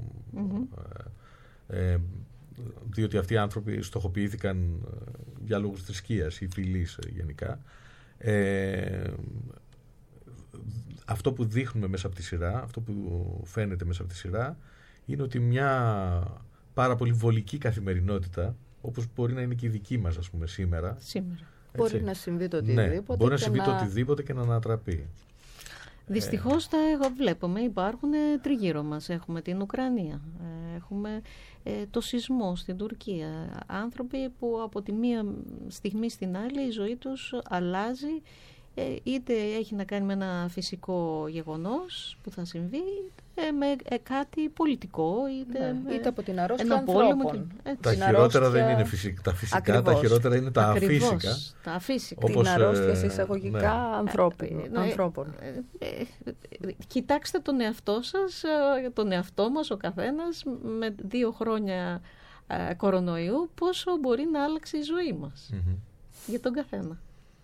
διότι αυτοί οι άνθρωποι στοχοποιήθηκαν για λόγους θρησκείας ή φυλής γενικά. Αυτό που δείχνουμε μέσα από τη σειρά, αυτό που φαίνεται μέσα από τη σειρά, είναι ότι μια πάρα πολύ βολική καθημερινότητα, όπως μπορεί να είναι και η δική μας, ας πούμε, σήμερα. Μπορεί να συμβεί το οτιδήποτε. Ναι, μπορεί να συμβεί το οτιδήποτε και να ανατραπεί. Δυστυχώς βλέπουμε, υπάρχουν τριγύρω μας. Έχουμε την Ουκρανία, έχουμε το σεισμό στην Τουρκία. Άνθρωποι που από τη μία στιγμή στην άλλη η ζωή τους αλλάζει, είτε έχει να κάνει με ένα φυσικό γεγονός που θα συμβεί, με κάτι πολιτικό, είτε από την αρρώστια ανθρώπων. Τα χειρότερα δεν είναι τα φυσικά, ακριβώς. Τα χειρότερα είναι τα αφύσικα. Τα αφύσικα. Όπως, την αρρώστια σε εισαγωγικά ανθρώπων. Κοιτάξτε τον εαυτό σας, τον εαυτό μας ο καθένας, με 2 χρόνια κορονοϊού, πόσο μπορεί να άλλαξε η ζωή μας. Για τον καθένα.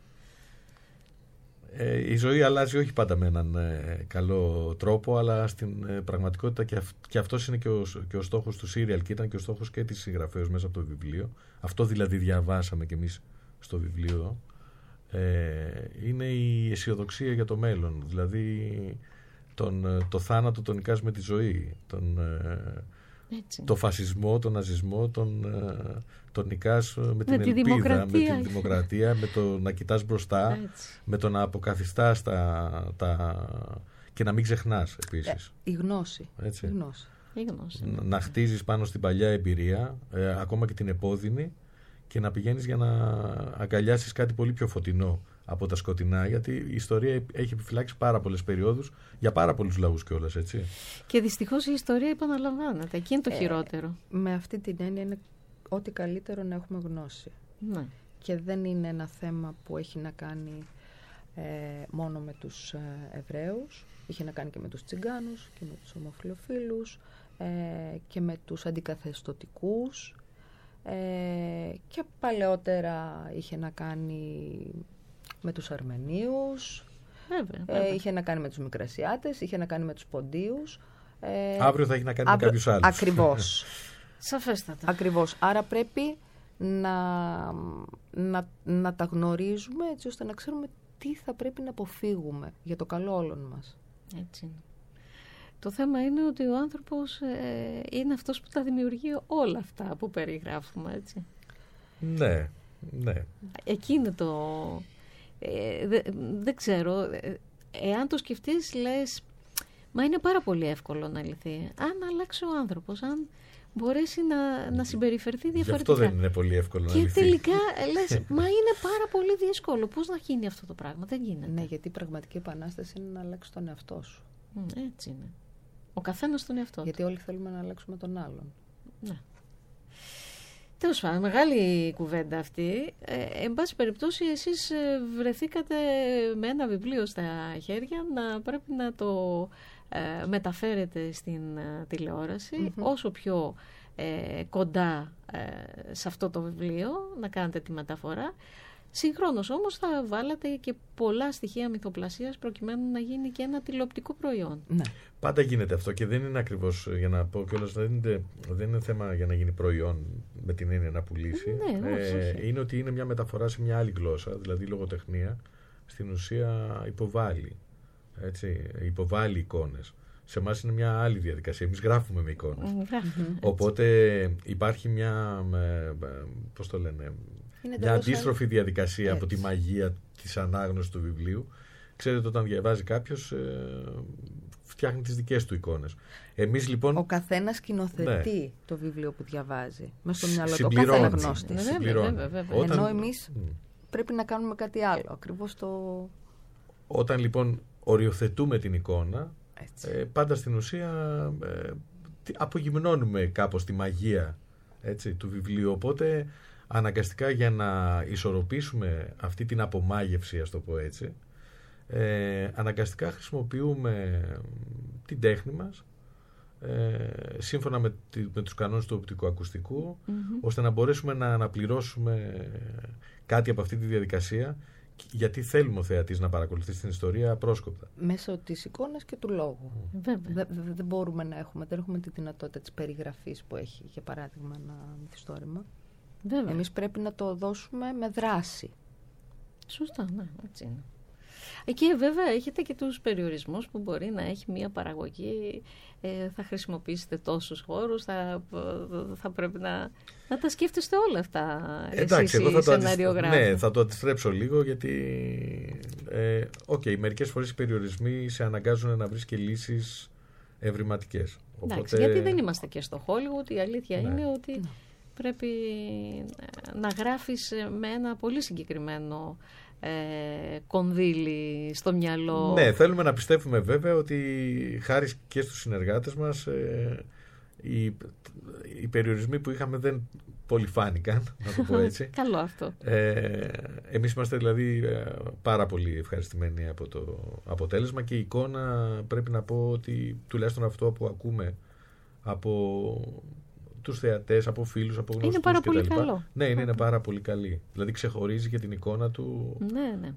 Η ζωή αλλάζει όχι πάντα με έναν καλό τρόπο, αλλά στην πραγματικότητα και αυτός είναι και ο στόχος του serial, και ήταν και ο στόχος και της συγγραφέως μέσα από το βιβλίο. Αυτό δηλαδή διαβάσαμε κι εμείς στο βιβλίο. Είναι η αισιοδοξία για το μέλλον. Δηλαδή το θάνατο τον νικάς με τη ζωή. Έτσι. Το φασισμό, τον ναζισμό, τον νικάς με την ελπίδα, με την δημοκρατία, με το να κοιτάς μπροστά, Έτσι. με το να αποκαθιστάς και να μην ξεχνάς επίσης. Η γνώση. Έτσι. Η γνώση. Να χτίζεις πάνω στην παλιά εμπειρία, ακόμα και την επώδυνη, και να πηγαίνεις για να αγκαλιάσεις κάτι πολύ πιο φωτεινό από τα σκοτεινά, γιατί η ιστορία έχει επιφυλάξει πάρα πολλές περιόδους για πάρα πολλούς λαούς κιόλας, έτσι. Και δυστυχώς η ιστορία επαναλαμβάνεται. Εκεί είναι το χειρότερο. Με αυτή την έννοια είναι ό,τι καλύτερο να έχουμε γνώση. Ναι. Και δεν είναι ένα θέμα που έχει να κάνει μόνο με τους Εβραίους. Είχε να κάνει και με τους Τσιγκάνους και με τους ομοφυλοφίλους και με τους αντικαθεστωτικούς. Και παλαιότερα είχε να κάνει με τους Αρμενίους, Βέβαια. είχε να κάνει με τους Μικρασιάτες, είχε να κάνει με τους Ποντίους. Αύριο θα έχει να κάνει με κάποιους άλλους. Ακριβώς. Σαφέστατα. Ακριβώς. Άρα πρέπει να τα γνωρίζουμε έτσι ώστε να ξέρουμε τι θα πρέπει να αποφύγουμε για το καλό όλων μας. Έτσι είναι. Το θέμα είναι ότι ο άνθρωπος είναι αυτός που τα δημιουργεί όλα αυτά που περιγράφουμε, έτσι. Ναι. Εκεί είναι το... δεν ξέρω. Εάν το σκεφτείς, λες, μα είναι πάρα πολύ εύκολο να λυθεί. Αν αλλάξει ο άνθρωπος, αν μπορέσει να συμπεριφερθεί διαφορετικά. Γι' αυτό δεν είναι πολύ εύκολο να λυθεί. Και τελικά λες, μα είναι πάρα πολύ δύσκολο. Πώς να γίνει αυτό το πράγμα? Δεν γίνεται. Ναι, γιατί η πραγματική επανάσταση είναι να αλλάξει τον εαυτό σου. Έτσι είναι. Ο καθένας τον εαυτό του. Γιατί όλοι θέλουμε να αλλάξουμε τον άλλον. Ναι. Τέλος πάντων, μεγάλη κουβέντα αυτή. Εν πάση περιπτώσει, εσείς βρεθήκατε με ένα βιβλίο στα χέρια να πρέπει να το μεταφέρετε στην τηλεόραση, όσο πιο κοντά σε αυτό το βιβλίο, να κάνετε τη μεταφορά. Συγχρόνως όμως θα βάλατε και πολλά στοιχεία μυθοπλασίας προκειμένου να γίνει και ένα τηλεοπτικό προϊόν. Ναι. Πάντα γίνεται αυτό και δεν είναι ακριβώς, για να πω κιόλας, δεν είναι θέμα για να γίνει προϊόν με την έννοια να πουλήσει. Ναι, όχι. Είναι ότι είναι μια μεταφορά σε μια άλλη γλώσσα, δηλαδή η λογοτεχνία στην ουσία υποβάλλει εικόνες. Σε εμάς είναι μια άλλη διαδικασία. Εμείς γράφουμε με εικόνες. Οπότε υπάρχει μια, πώς το λένε, μια αντίστροφη διαδικασία από τη μαγεία της ανάγνωσης του βιβλίου. Ξέρετε, όταν διαβάζει κάποιος, φτιάχνει τις δικές του εικόνες. Εμείς λοιπόν... Ο καθένας σκηνοθετεί το βιβλίο που διαβάζει. Μέσα στο μυαλό του. Συμπληρώνει. Ο κάθε αναγνώστης. Βέβαια. Ενώ εμείς πρέπει να κάνουμε κάτι άλλο. Ακριβώς το... Όταν λοιπόν οριοθετούμε την εικόνα, πάντα στην ουσία απογυμνώνουμε κάπως τη μαγεία, έτσι, του βιβλίου. Οπότε αναγκαστικά, για να ισορροπήσουμε αυτή την απομάγευση, ας το πω έτσι, αναγκαστικά χρησιμοποιούμε την τέχνη μας σύμφωνα με τους κανόνες του οπτικοακουστικού, ώστε να μπορέσουμε να αναπληρώσουμε κάτι από αυτή τη διαδικασία, γιατί θέλουμε ο θεατής να παρακολουθεί την ιστορία απρόσκοπτα. Μέσω της εικόνας και του λόγου. Δεν μπορούμε να έχουμε, δεν έχουμε τη δυνατότητα της περιγραφής που έχει, για παράδειγμα, ένα μυθιστόρημα. Εμείς πρέπει να το δώσουμε με δράση. Σωστά, ναι, έτσι είναι. Εκεί βέβαια έχετε και τους περιορισμούς που μπορεί να έχει μια παραγωγή, θα χρησιμοποιήσετε τόσους χώρους, θα πρέπει να τα σκέφτεστε όλα αυτά. Εντάξει, εγώ θα το αντιστρέψω λίγο, γιατί μερικές φορές οι περιορισμοί σε αναγκάζουν να βρεις και λύσεις ευρηματικές. Εντάξει, γιατί δεν είμαστε και στο Hollywood, η αλήθεια είναι ότι πρέπει να γράφεις με ένα πολύ συγκεκριμένο κονδύλι στο μυαλό. Ναι, θέλουμε να πιστεύουμε βέβαια ότι χάρη και στους συνεργάτες μας οι περιορισμοί που είχαμε δεν πολύ φάνηκαν, να το πω έτσι. Καλό αυτό. Εμείς είμαστε δηλαδή πάρα πολύ ευχαριστημένοι από το αποτέλεσμα, και η εικόνα, πρέπει να πω ότι τουλάχιστον αυτό που ακούμε από τους θεατές, από φίλους, από γνωστούς είναι πάρα κτλ. Πολύ καλό. Ναι, είναι πάρα πολύ καλή. Δηλαδή ξεχωρίζει και την εικόνα του. Ναι.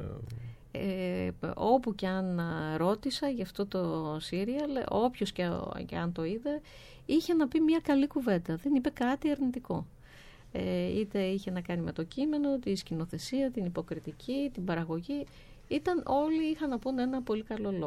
Όπου και αν ρώτησα για αυτό το σύριαλ, όποιος και αν το είδε, είχε να πει μια καλή κουβέντα. Δεν είπε κάτι αρνητικό. Είτε είχε να κάνει με το κείμενο, τη σκηνοθεσία, την υποκριτική, την παραγωγή. Όλοι είχαν να πούνε ένα πολύ καλό λόγο.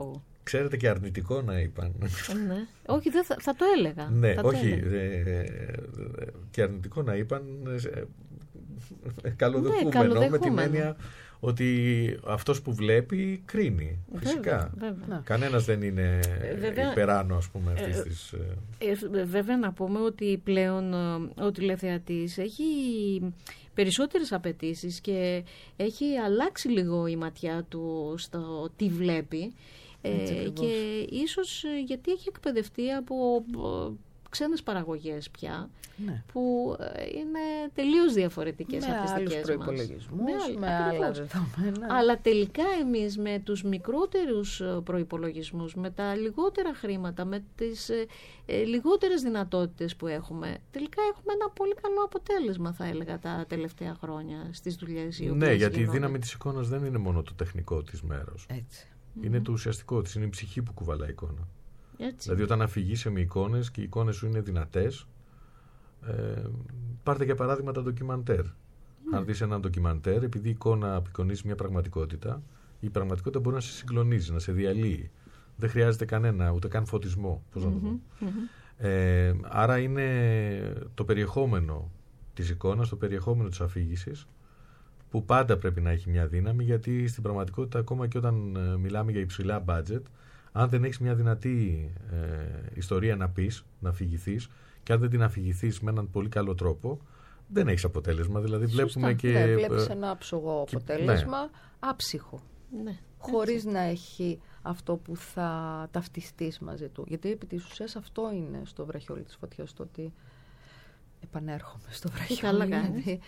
ξέρετε, και αρνητικό να είπαν. Ναι. Όχι, θα το έλεγα. Ναι, θα όχι. Και αρνητικό να είπαν. Καλοδεχούμενο, με την έννοια ότι αυτός που βλέπει κρίνει. Φυσικά. Βέβαια. Κανένας δεν είναι υπεράνω, ας πούμε, αυτής της... Βέβαια, να πούμε ότι πλέον ο τηλεθεατής έχει περισσότερες απαιτήσεις και έχει αλλάξει λίγο η ματιά του στο τι βλέπει. Και ίσως γιατί έχει εκπαιδευτεί από ξένες παραγωγές πια, ναι, που είναι τελείως διαφορετικές από τις δικές μας. Με άλλους προϋπολογισμούς, με άλλα δεδομένα. Αλλά τελικά εμείς με τους μικρότερους προϋπολογισμούς, με τα λιγότερα χρήματα, με τις λιγότερες δυνατότητες που έχουμε, τελικά έχουμε ένα πολύ καλό αποτέλεσμα, θα έλεγα, τα τελευταία χρόνια στις δουλειές οι οποίες Ναι, γιατί γίνονται. η δύναμη της εικόνας δεν είναι μόνο το τεχνικό της μέρος. Έτσι. Είναι το ουσιαστικό της, είναι η ψυχή που κουβαλάει εικόνα. Έτσι. Δηλαδή όταν αφηγείσαι με εικόνες και οι εικόνες σου είναι δυνατές, πάρτε για παράδειγμα τα ντοκιμαντέρ. Αν δεις ένα ντοκιμαντέρ, επειδή η εικόνα απεικονίζει μια πραγματικότητα, η πραγματικότητα μπορεί να σε συγκλονίζει, να σε διαλύει. Δεν χρειάζεται κανένα, ούτε καν φωτισμό. Πώς να το πω. Άρα είναι το περιεχόμενο της εικόνας, το περιεχόμενο της αφήγησης, που πάντα πρέπει να έχει μια δύναμη, γιατί στην πραγματικότητα, ακόμα και όταν μιλάμε για υψηλά budget, αν δεν έχεις μια δυνατή ιστορία να πεις, να αφηγηθείς, και αν δεν την αφηγηθείς με έναν πολύ καλό τρόπο, δεν έχεις αποτέλεσμα. Δηλαδή βλέπουμε και... Ναι, βλέπεις ένα άψογο αποτέλεσμα, ναι, άψυχο. Ναι, χωρίς να έχει αυτό που θα ταυτιστείς μαζί του. Γιατί επί της ουσίας αυτό είναι στο βραχιόλι της φωτιάς, το ότι επανέρχομαι στο βραχιόλι. Καλά κάνεις.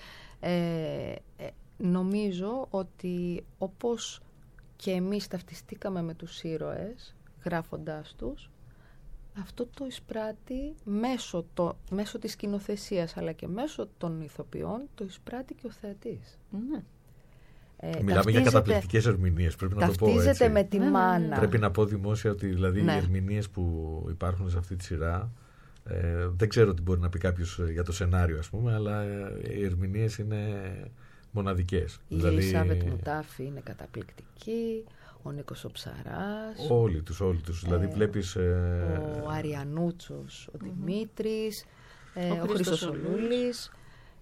Νομίζω ότι όπως και εμείς ταυτιστήκαμε με τους ήρωες γράφοντάς τους, αυτό το εισπράττει μέσω της σκηνοθεσίας, αλλά και μέσω των ηθοποιών, το εισπράττει και ο θεατής. Ναι. Μιλάμε για καταπληκτικές ερμηνείες, πρέπει να το πω έτσι. Ταυτίζεται με τη μάνα. Πρέπει να πω δημόσια ότι δηλαδή, οι ερμηνείες που υπάρχουν σε αυτή τη σειρά, δεν ξέρω τι μπορεί να πει κάποιος για το σενάριο, ας πούμε, αλλά οι ερμηνείες είναι μοναδικές. Η Ελισάβετ Μουτάφη είναι καταπληκτική, ο Νίκος ο Ψαράς. Όλοι τους. Δηλαδή βλέπεις... ο Αριανούτσος, ο Δημήτρης, ο Χρήστος ο Λούλης,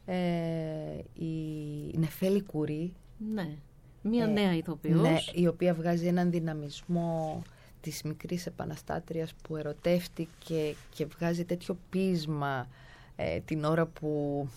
η Νεφέλη Κουρί. Ναι, μια νέα ηθοποιός. Ναι, η οποία βγάζει έναν δυναμισμό της μικρής επαναστάτριας που ερωτεύτηκε και βγάζει τέτοιο πείσμα την ώρα που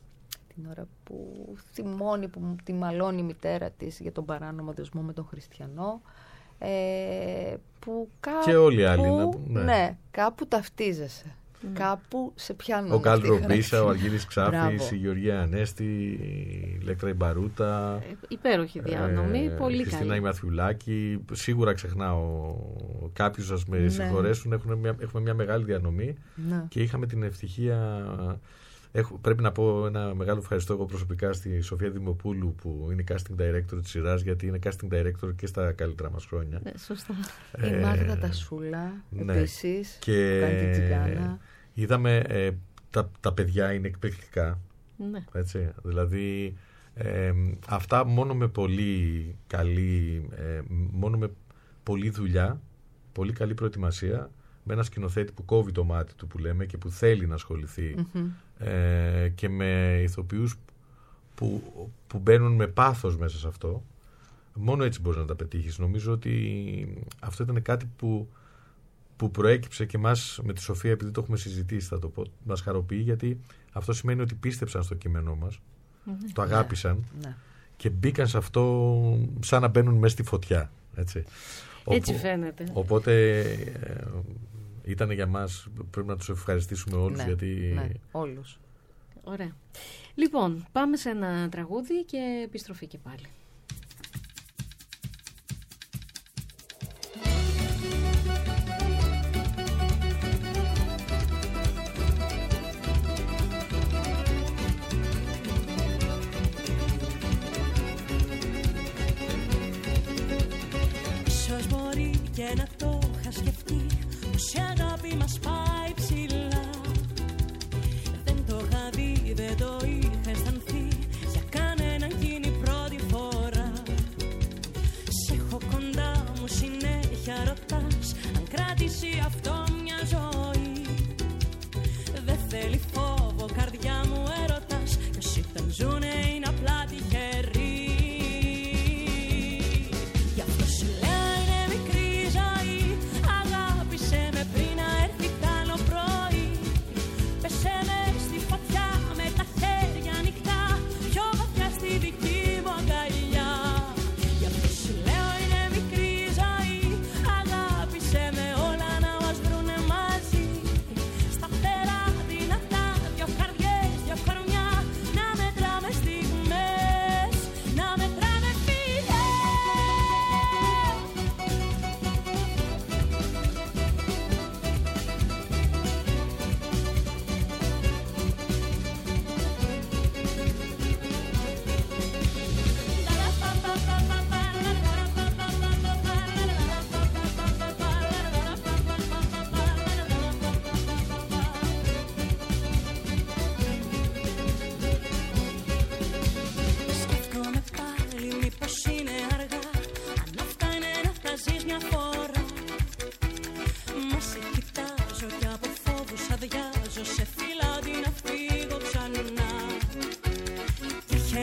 θυμώνει, που τη μαλώνει η μητέρα της για τον παράνομο δεσμό με τον Χριστιανό, που κάπου, και όλοι οι άλλοι ναι, κάπου ταυτίζεσαι. Κάπου σε πιάνουν. Ο Γκάλ Ρομπίσα, ο Αργύρης Ξάφης, η Γεωργία Ανέστη, η Λέκτρα Ιμπαρούτα. Υπέροχη διανομή, πολύ καλή. Χριστίνα η Μαθιουλάκη. Σίγουρα ξεχνάω κάποιους, σας με συγχωρέσουν. Έχουμε μια μεγάλη διανομή και είχαμε την ευτυχία. Πρέπει να πω ένα μεγάλο ευχαριστώ εγώ προσωπικά στη Σοφία Δημοπούλου, που είναι casting director της σειράς, γιατί είναι casting director και στα καλύτερα μας χρόνια. Σωστά. Η Μάγδα Τασούλα επίσης, και που κάνει την τσιγκάνα. Είδαμε τα παιδιά είναι εκπληκτικά. Ναι. Έτσι, δηλαδή αυτά μόνο με πολύ καλή, μόνο με πολλή δουλειά, πολύ καλή προετοιμασία, με ένα σκηνοθέτη που κόβει το μάτι του, που λέμε, και που θέλει να ασχοληθεί, και με ηθοποιούς που μπαίνουν με πάθος μέσα σε αυτό, μόνο έτσι μπορείς να τα πετύχεις. Νομίζω ότι αυτό ήταν κάτι που προέκυψε και μας με τη Σοφία, επειδή το έχουμε συζητήσει, θα το πω, μας χαροποιεί, γιατί αυτό σημαίνει ότι πίστεψαν στο κείμενό μας, το αγάπησαν και μπήκαν σε αυτό σαν να μπαίνουν μέσα στη φωτιά. Έτσι φαίνεται. Οπότε ήταν για μας, πρέπει να τους ευχαριστήσουμε όλους, γιατί... Ναι, όλους. Ωραία. Λοιπόν, πάμε σε ένα τραγούδι και επιστροφή και πάλι. Ίσως μπορεί και να το είχα σκεφτεί, πως η αγάπη μας πάει ψηλά. Δεν το είχα δει, δεν το είχα αισθανθεί, για κανέναν εκείνη πρώτη φορά.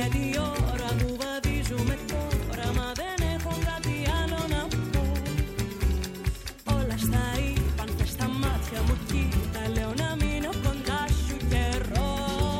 η ώρα που βαδίζουμε τώρα, μα δεν έχω κάτι άλλο να πω. Όλα στα είπαν και στα μάτια μου κοίτα, λέω να μείνω κοντά σου καιρό.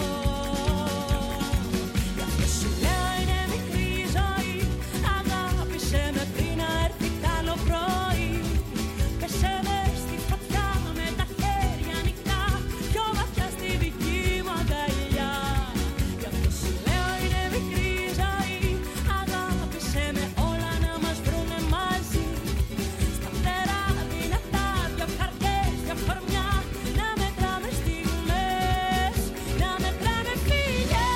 Γι' αυτό σου λέω είναι μικρή η ζωή, αγάπησε με πριν να έρθει τ' άλλο πρωί. Πέσε μες στη φωτιά με τα χέρια ανοιχτά, πιο βαθιά στη δική μου αγκαλιά. Γι' αυτό σου λέω είναι μικρή η ζωή, αγάπησε με όλα να μας βρουνε μαζί. Σταθερά, δυνατά, δυο καρδιές, δυο κορμιά, να μετράμε στιγμές, να μετράμε φιλιές.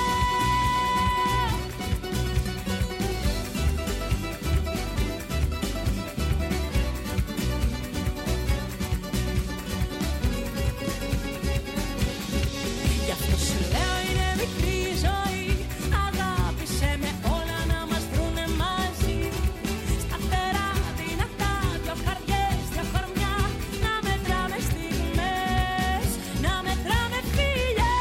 Γι' αυτό σου λέω είναι μικρή η ζωή, αγάπησε με όλα να μας βρουνε μαζί. Σταθερά, δυνατά, δυο καρδιές, δυο κορμιά, να μετράμε στιγμές, να μετράμε φιλιές.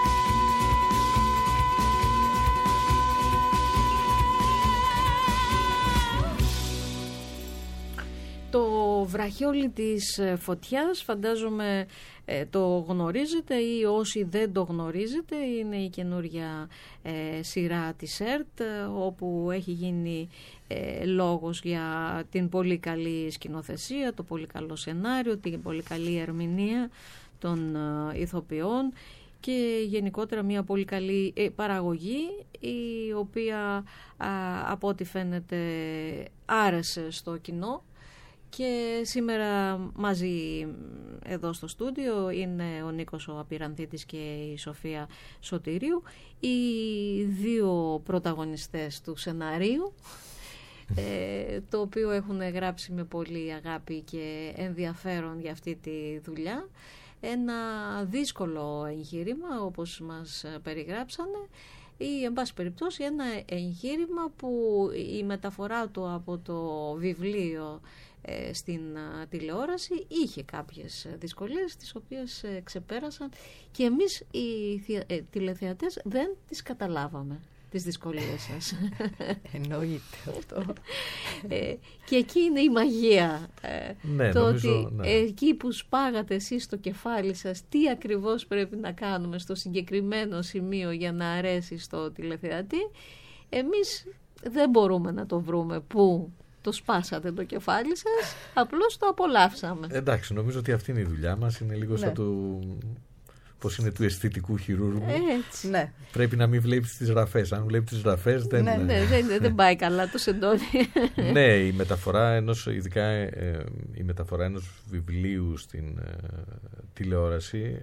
Το βραχιόλι της φωτιάς φαντάζομαι το γνωρίζετε, ή όσοι δεν το γνωρίζετε, είναι η καινούρια σειρά της ΕΡΤ, όπου έχει γίνει λόγος για την πολύ καλή σκηνοθεσία, το πολύ καλό σενάριο, την πολύ καλή ερμηνεία των ηθοποιών και γενικότερα μια πολύ καλή παραγωγή, η οποία από ό,τι φαίνεται άρεσε στο κοινό. Και σήμερα μαζί εδώ στο στούντιο είναι ο Νίκος ο Απειρανθίτης και η Σοφία Σωτηρίου, οι δύο πρωταγωνιστές του σεναρίου, το οποίο έχουν γράψει με πολύ αγάπη και ενδιαφέρον για αυτή τη δουλειά. Ένα δύσκολο εγχείρημα, όπως μας περιγράψανε, ή εν πάση περιπτώσει ένα εγχείρημα που η μεταφορά του από το βιβλίο στην τηλεόραση είχε κάποιες δυσκολίες, τις οποίες ξεπέρασαν και εμείς οι τηλεθεατές δεν τις καταλάβαμε, τις δυσκολίες σας. Εννοείται αυτό. Και εκεί είναι η μαγεία. Ναι, το νομίζω, ότι ναι. εκεί που σπάγατε εσείς στο κεφάλι σας τι ακριβώς πρέπει να κάνουμε στο συγκεκριμένο σημείο για να αρέσει στο τηλεθεατή, εμείς δεν μπορούμε να το βρούμε που το σπάσατε το κεφάλι σας, απλώς το απολαύσαμε. Εντάξει, νομίζω ότι αυτή είναι η δουλειά μας. Είναι λίγο σαν του... Πώς είναι του αισθητικού χειρούργου. Έτσι. Ναι. Πρέπει να μην βλέπεις τις ραφές. Αν βλέπεις τις ραφές δεν... δεν πάει καλά το σεντόνι. Ναι, η μεταφορά ενός, ειδικά η μεταφορά ενός βιβλίου στην τηλεόραση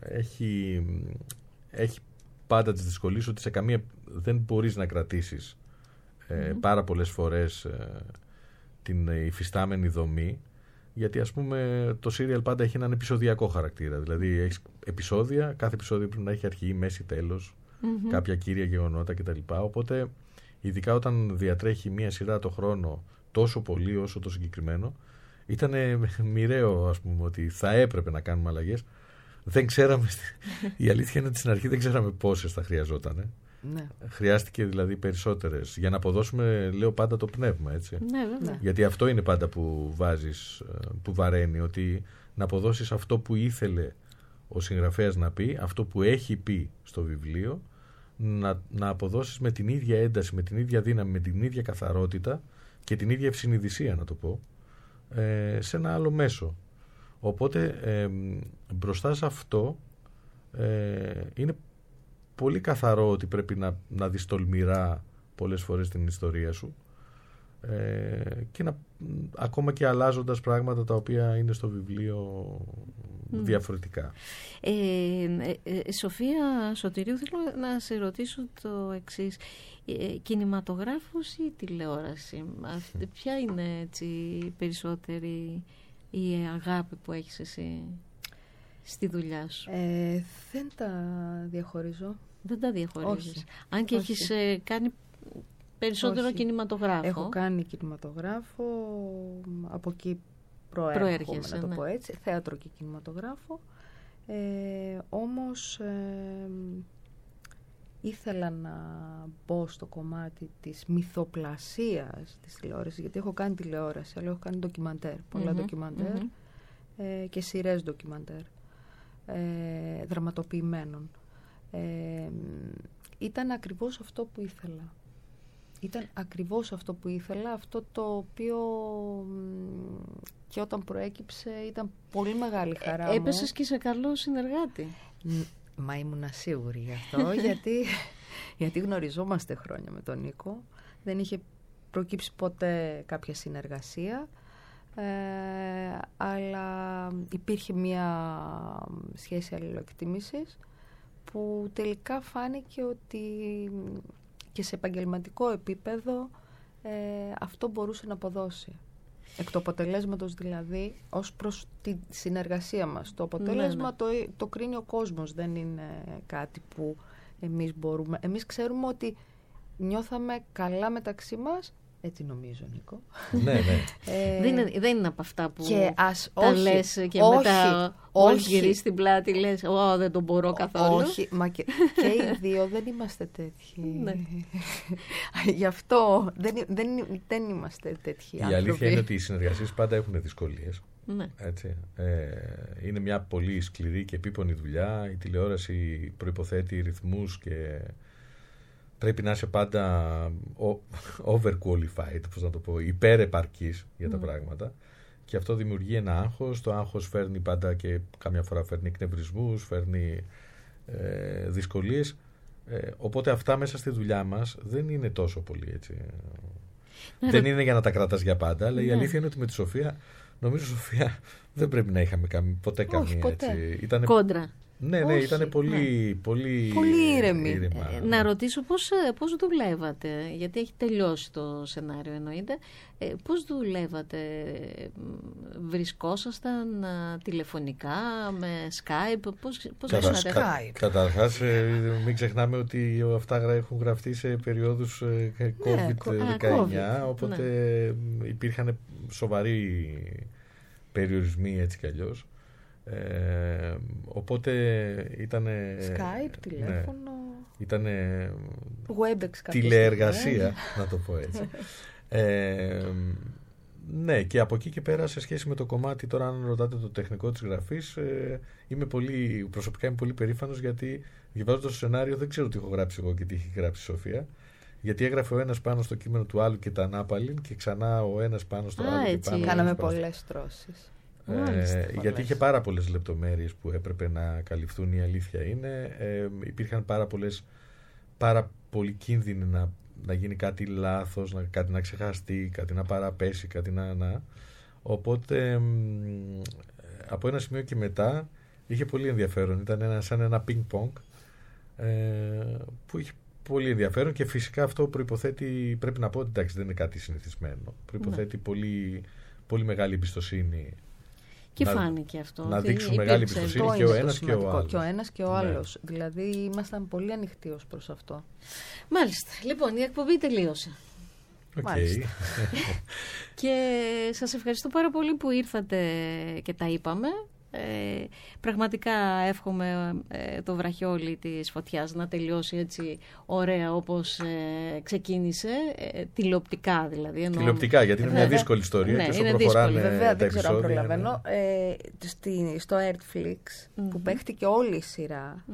έχει πάντα τις δυσκολίες ότι σε καμία δεν μπορείς να κρατήσεις πάρα πολλές φορές την υφιστάμενη δομή, γιατί ας πούμε το serial πάντα έχει έναν επεισοδιακό χαρακτήρα, δηλαδή έχεις επεισόδια, κάθε επεισόδιο πρέπει να έχει αρχή, μέση, τέλος, κάποια κύρια γεγονότα κτλ. Οπότε ειδικά όταν διατρέχει μία σειρά το χρόνο τόσο πολύ όσο το συγκεκριμένο, ήταν μοιραίο ας πούμε ότι θα έπρεπε να κάνουμε αλλαγές. Δεν ξέραμε, η αλήθεια είναι ότι στην αρχή δεν ξέραμε πόσες θα χρειαζόταν. Ναι. Χρειάστηκε δηλαδή περισσότερες για να αποδώσουμε, λέω πάντα, το πνεύμα, έτσι. Ναι, βέβαια. Γιατί αυτό είναι πάντα που βάζεις, που βαραίνει, ότι να αποδώσεις αυτό που ήθελε ο συγγραφέας να πει, αυτό που έχει πει στο βιβλίο, να αποδώσεις με την ίδια ένταση, με την ίδια δύναμη, με την ίδια καθαρότητα και την ίδια ευσυνειδησία, να το πω, σε ένα άλλο μέσο. Οπότε μπροστά σε αυτό είναι πολύ καθαρό ότι πρέπει να δεις τολμηρά πολλές φορές την ιστορία σου και ακόμα και αλλάζοντας πράγματα τα οποία είναι στο βιβλίο διαφορετικά. Σοφία Σωτηρίου, θέλω να σε ρωτήσω το εξής. Κινηματογράφος ή τηλεόραση? Ποια είναι έτσι περισσότερη η αγάπη που έχεις εσύ στη δουλειά σου? Δεν τα διαχωρίζω. Δεν τα διαχωρίζεις? Όχι. Αν και Όχι. έχεις κάνει περισσότερο κινηματογράφο. Έχω κάνει κινηματογράφο, από εκεί προέρχομαι, να το πω έτσι, θέατρο και κινηματογράφο. Όμως ήθελα να μπω στο κομμάτι της μυθοπλασίας της τηλεόρασης, γιατί έχω κάνει τηλεόραση, αλλά έχω κάνει ντοκιμαντέρ, πολλά ντοκιμαντέρ και σειρές ντοκιμαντέρ δραματοποιημένων. Ήταν ακριβώς αυτό που ήθελα. Αυτό το οποίο και όταν προέκυψε ήταν πολύ μεγάλη χαρά μου. Έπεσες και σε καλό συνεργάτη. Μα ήμουν σίγουρη γι' αυτό, γιατί γνωριζόμαστε χρόνια με τον Νίκο. Δεν είχε προκύψει ποτέ κάποια συνεργασία, αλλά υπήρχε μια σχέση αλληλοεκτίμησης που τελικά φάνηκε ότι και σε επαγγελματικό επίπεδο αυτό μπορούσε να αποδώσει. Εκ του αποτελέσματος δηλαδή, ως προς τη συνεργασία μας. Το αποτέλεσμα το κρίνει ο κόσμος, δεν είναι κάτι που εμείς μπορούμε. Εμείς ξέρουμε ότι νιώθαμε καλά μεταξύ μας, έτσι νομίζω, Νίκο. Ναι. Δεν είναι από αυτά που τα λες και μετά όχι γυρίσεις την πλάτη, λες δεν τον μπορώ καθόλου. Όχι, μα και οι δύο δεν είμαστε τέτοιοι. Ναι. Γι' αυτό δεν είμαστε τέτοιοι άνθρωποι. Η αλήθεια είναι ότι οι συνεργασίες πάντα έχουν δυσκολίες. Ναι. Έτσι. Είναι μια πολύ σκληρή και επίπονη δουλειά. Η τηλεόραση προϋποθέτει ρυθμούς και πρέπει να είσαι πάντα overqualified, πώς να το πω, υπερεπαρκής για τα πράγματα. Και αυτό δημιουργεί ένα άγχος. Το άγχος φέρνει πάντα και κάμια φορά φέρνει εκνευρισμούς, φέρνει δυσκολίες. Οπότε αυτά μέσα στη δουλειά μας δεν είναι τόσο πολύ έτσι. Δεν είναι για να τα κρατάς για πάντα, αλλά η αλήθεια είναι ότι με τη Σοφία, νομίζω Σοφία δεν πρέπει να είχαμε ποτέ καμία έτσι. Ήτανε... Κόντρα. Ναι, ήταν πολύ ήρεμη. Να ρωτήσω πώς δουλεύατε, γιατί έχει τελειώσει το σενάριο εννοείται. Πώς δουλεύατε, βρισκόσασταν τηλεφωνικά, με Skype, πώς Skype. Καταρχάς, μην ξεχνάμε ότι αυτά έχουν γραφτεί σε περιόδους COVID-19, οπότε υπήρχαν σοβαροί περιορισμοί έτσι κι αλλιώς. Οπότε ήτανε Skype, τηλέφωνο, ήτανε Webex, τηλεεργασία, να το πω έτσι. Ναι, και από εκεί και πέρα σε σχέση με το κομμάτι, τώρα αν ρωτάτε το τεχνικό της γραφής, προσωπικά είμαι πολύ περήφανος, γιατί διαβάζοντας το σενάριο δεν ξέρω τι έχω γράψει εγώ και τι έχει γράψει η Σοφία, γιατί έγραφε ο ένας πάνω στο κείμενο του άλλου και τα ανάπαλιν και ξανά ο ένας πάνω στο άλλο και πάνω. Κάναμε πολλές στρώσεις. Γιατί είχε πάρα πολλές λεπτομέρειες που έπρεπε να καλυφθούν, η αλήθεια είναι. Υπήρχαν πάρα πολύ κίνδυνοι να γίνει κάτι λάθος, κάτι να ξεχαστεί, κάτι να παραπέσει, κάτι να. Οπότε από ένα σημείο και μετά είχε πολύ ενδιαφέρον. Ήταν σαν ένα ping-pong που είχε πολύ ενδιαφέρον, και φυσικά αυτό προϋποθέτει, πρέπει να πω ότι εντάξει, δεν είναι κάτι συνηθισμένο. Προϋποθέτει πολύ μεγάλη εμπιστοσύνη. Και φάνηκε αυτό. Να δείξουν μεγάλη εμπιστοσύνη και ο ένας και ο άλλος. Και ο ένας και ο άλλος. Δηλαδή ήμασταν πολύ ανοιχτοί ως προς αυτό. Μάλιστα. Λοιπόν, η εκπομπή τελείωσε. Okay. Και σας ευχαριστώ πάρα πολύ που ήρθατε και τα είπαμε. Πραγματικά εύχομαι το βραχιόλι της φωτιάς να τελειώσει έτσι ωραία όπως ξεκίνησε, τηλεοπτικά δηλαδή. Τηλεοπτικά, γιατί είναι μια δύσκολη ιστορία, και όσο προχωράνε βέβαια, τα επεισόδια. Δεν προλαβαίνω. Στο Netflix που παίχτηκε όλη η σειρά,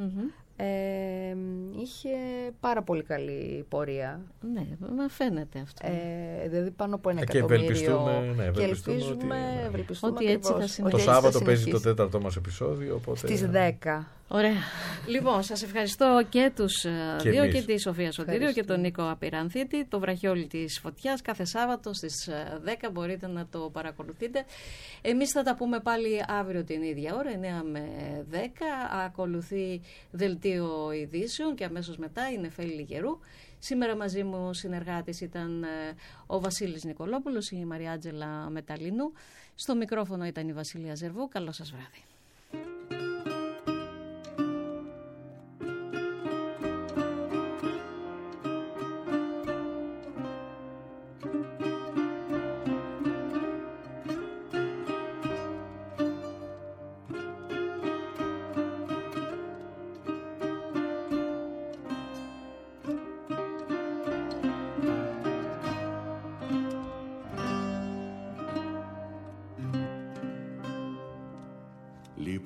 είχε πάρα πολύ καλή πορεία. Ναι, μα φαίνεται αυτό. Δηλαδή πάνω από 1 εκατομμύριο. Και ευελπιστούμε ότι έτσι θα συνεχίσει. Το Σάββατο παίζει το 4ο μας επεισόδιο. Οπότε... Στις 10. Ωραία. Λοιπόν, σας ευχαριστώ και τους δύο, και τη Σοφία Σωτήριο και τον Νίκο Απειρανθίτη. Το βραχιόλι της φωτιάς κάθε Σάββατο στις 10 μπορείτε να το παρακολουθείτε. Εμείς θα τα πούμε πάλι αύριο την ίδια ώρα, 9 με 10. Ακολουθεί δελτίο ειδήσεων και αμέσως μετά η Νεφέλη Λιγερού. Σήμερα μαζί μου συνεργάτης ήταν ο Βασίλης Νικολόπουλος, η Μαριάτζελα Μεταλίνου. Στο μικρόφωνο ήταν η Βασιλεία Ζερβού. Καλό σας βράδυ.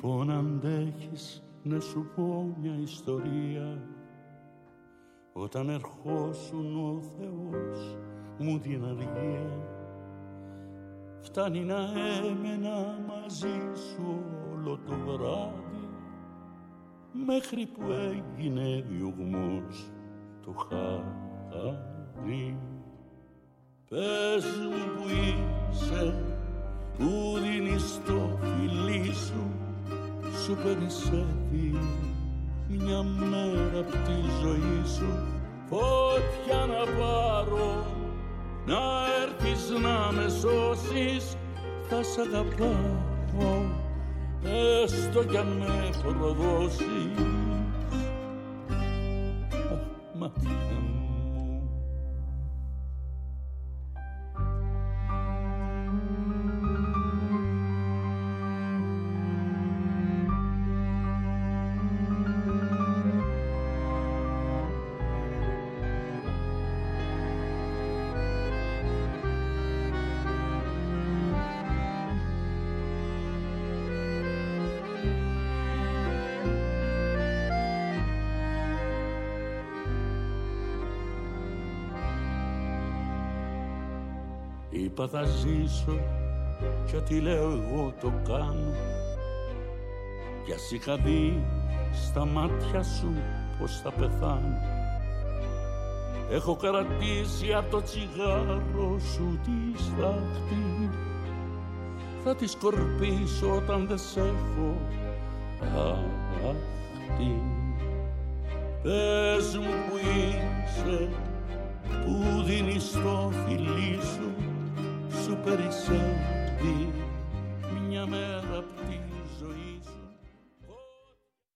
Λοιπόν αντέχεις να σου πω μια ιστορία, όταν ερχόσουν ο Θεός μου την αργία, φτάνει να έμενα μαζί σου όλο το βράδυ, μέχρι που έγινε διωγμός το χάδι. Πες μου που είσαι, που δίνεις το φιλί σου, σου περισσεύει μια μέρα απ' τη ζωή σου. Φώτια να πάρω, να έρθεις να με σώσεις, θα σ' αγαπάω, έστω κι αν με προδώσεις. Αχ, μάτια μου. Είπα θα ζήσω κι ό,τι λέω εγώ το κάνω, κι ας είχα δει στα μάτια σου πως θα πεθάνω. Έχω κρατήσει απ' το τσιγάρο σου τη στάχτη, θα τη σκορπίσω όταν δεν σ' έχω αχτή. Πες μου που είσαι, που δίνεις το φιλί σου, σου περισσεύει μια μέρα απ' τη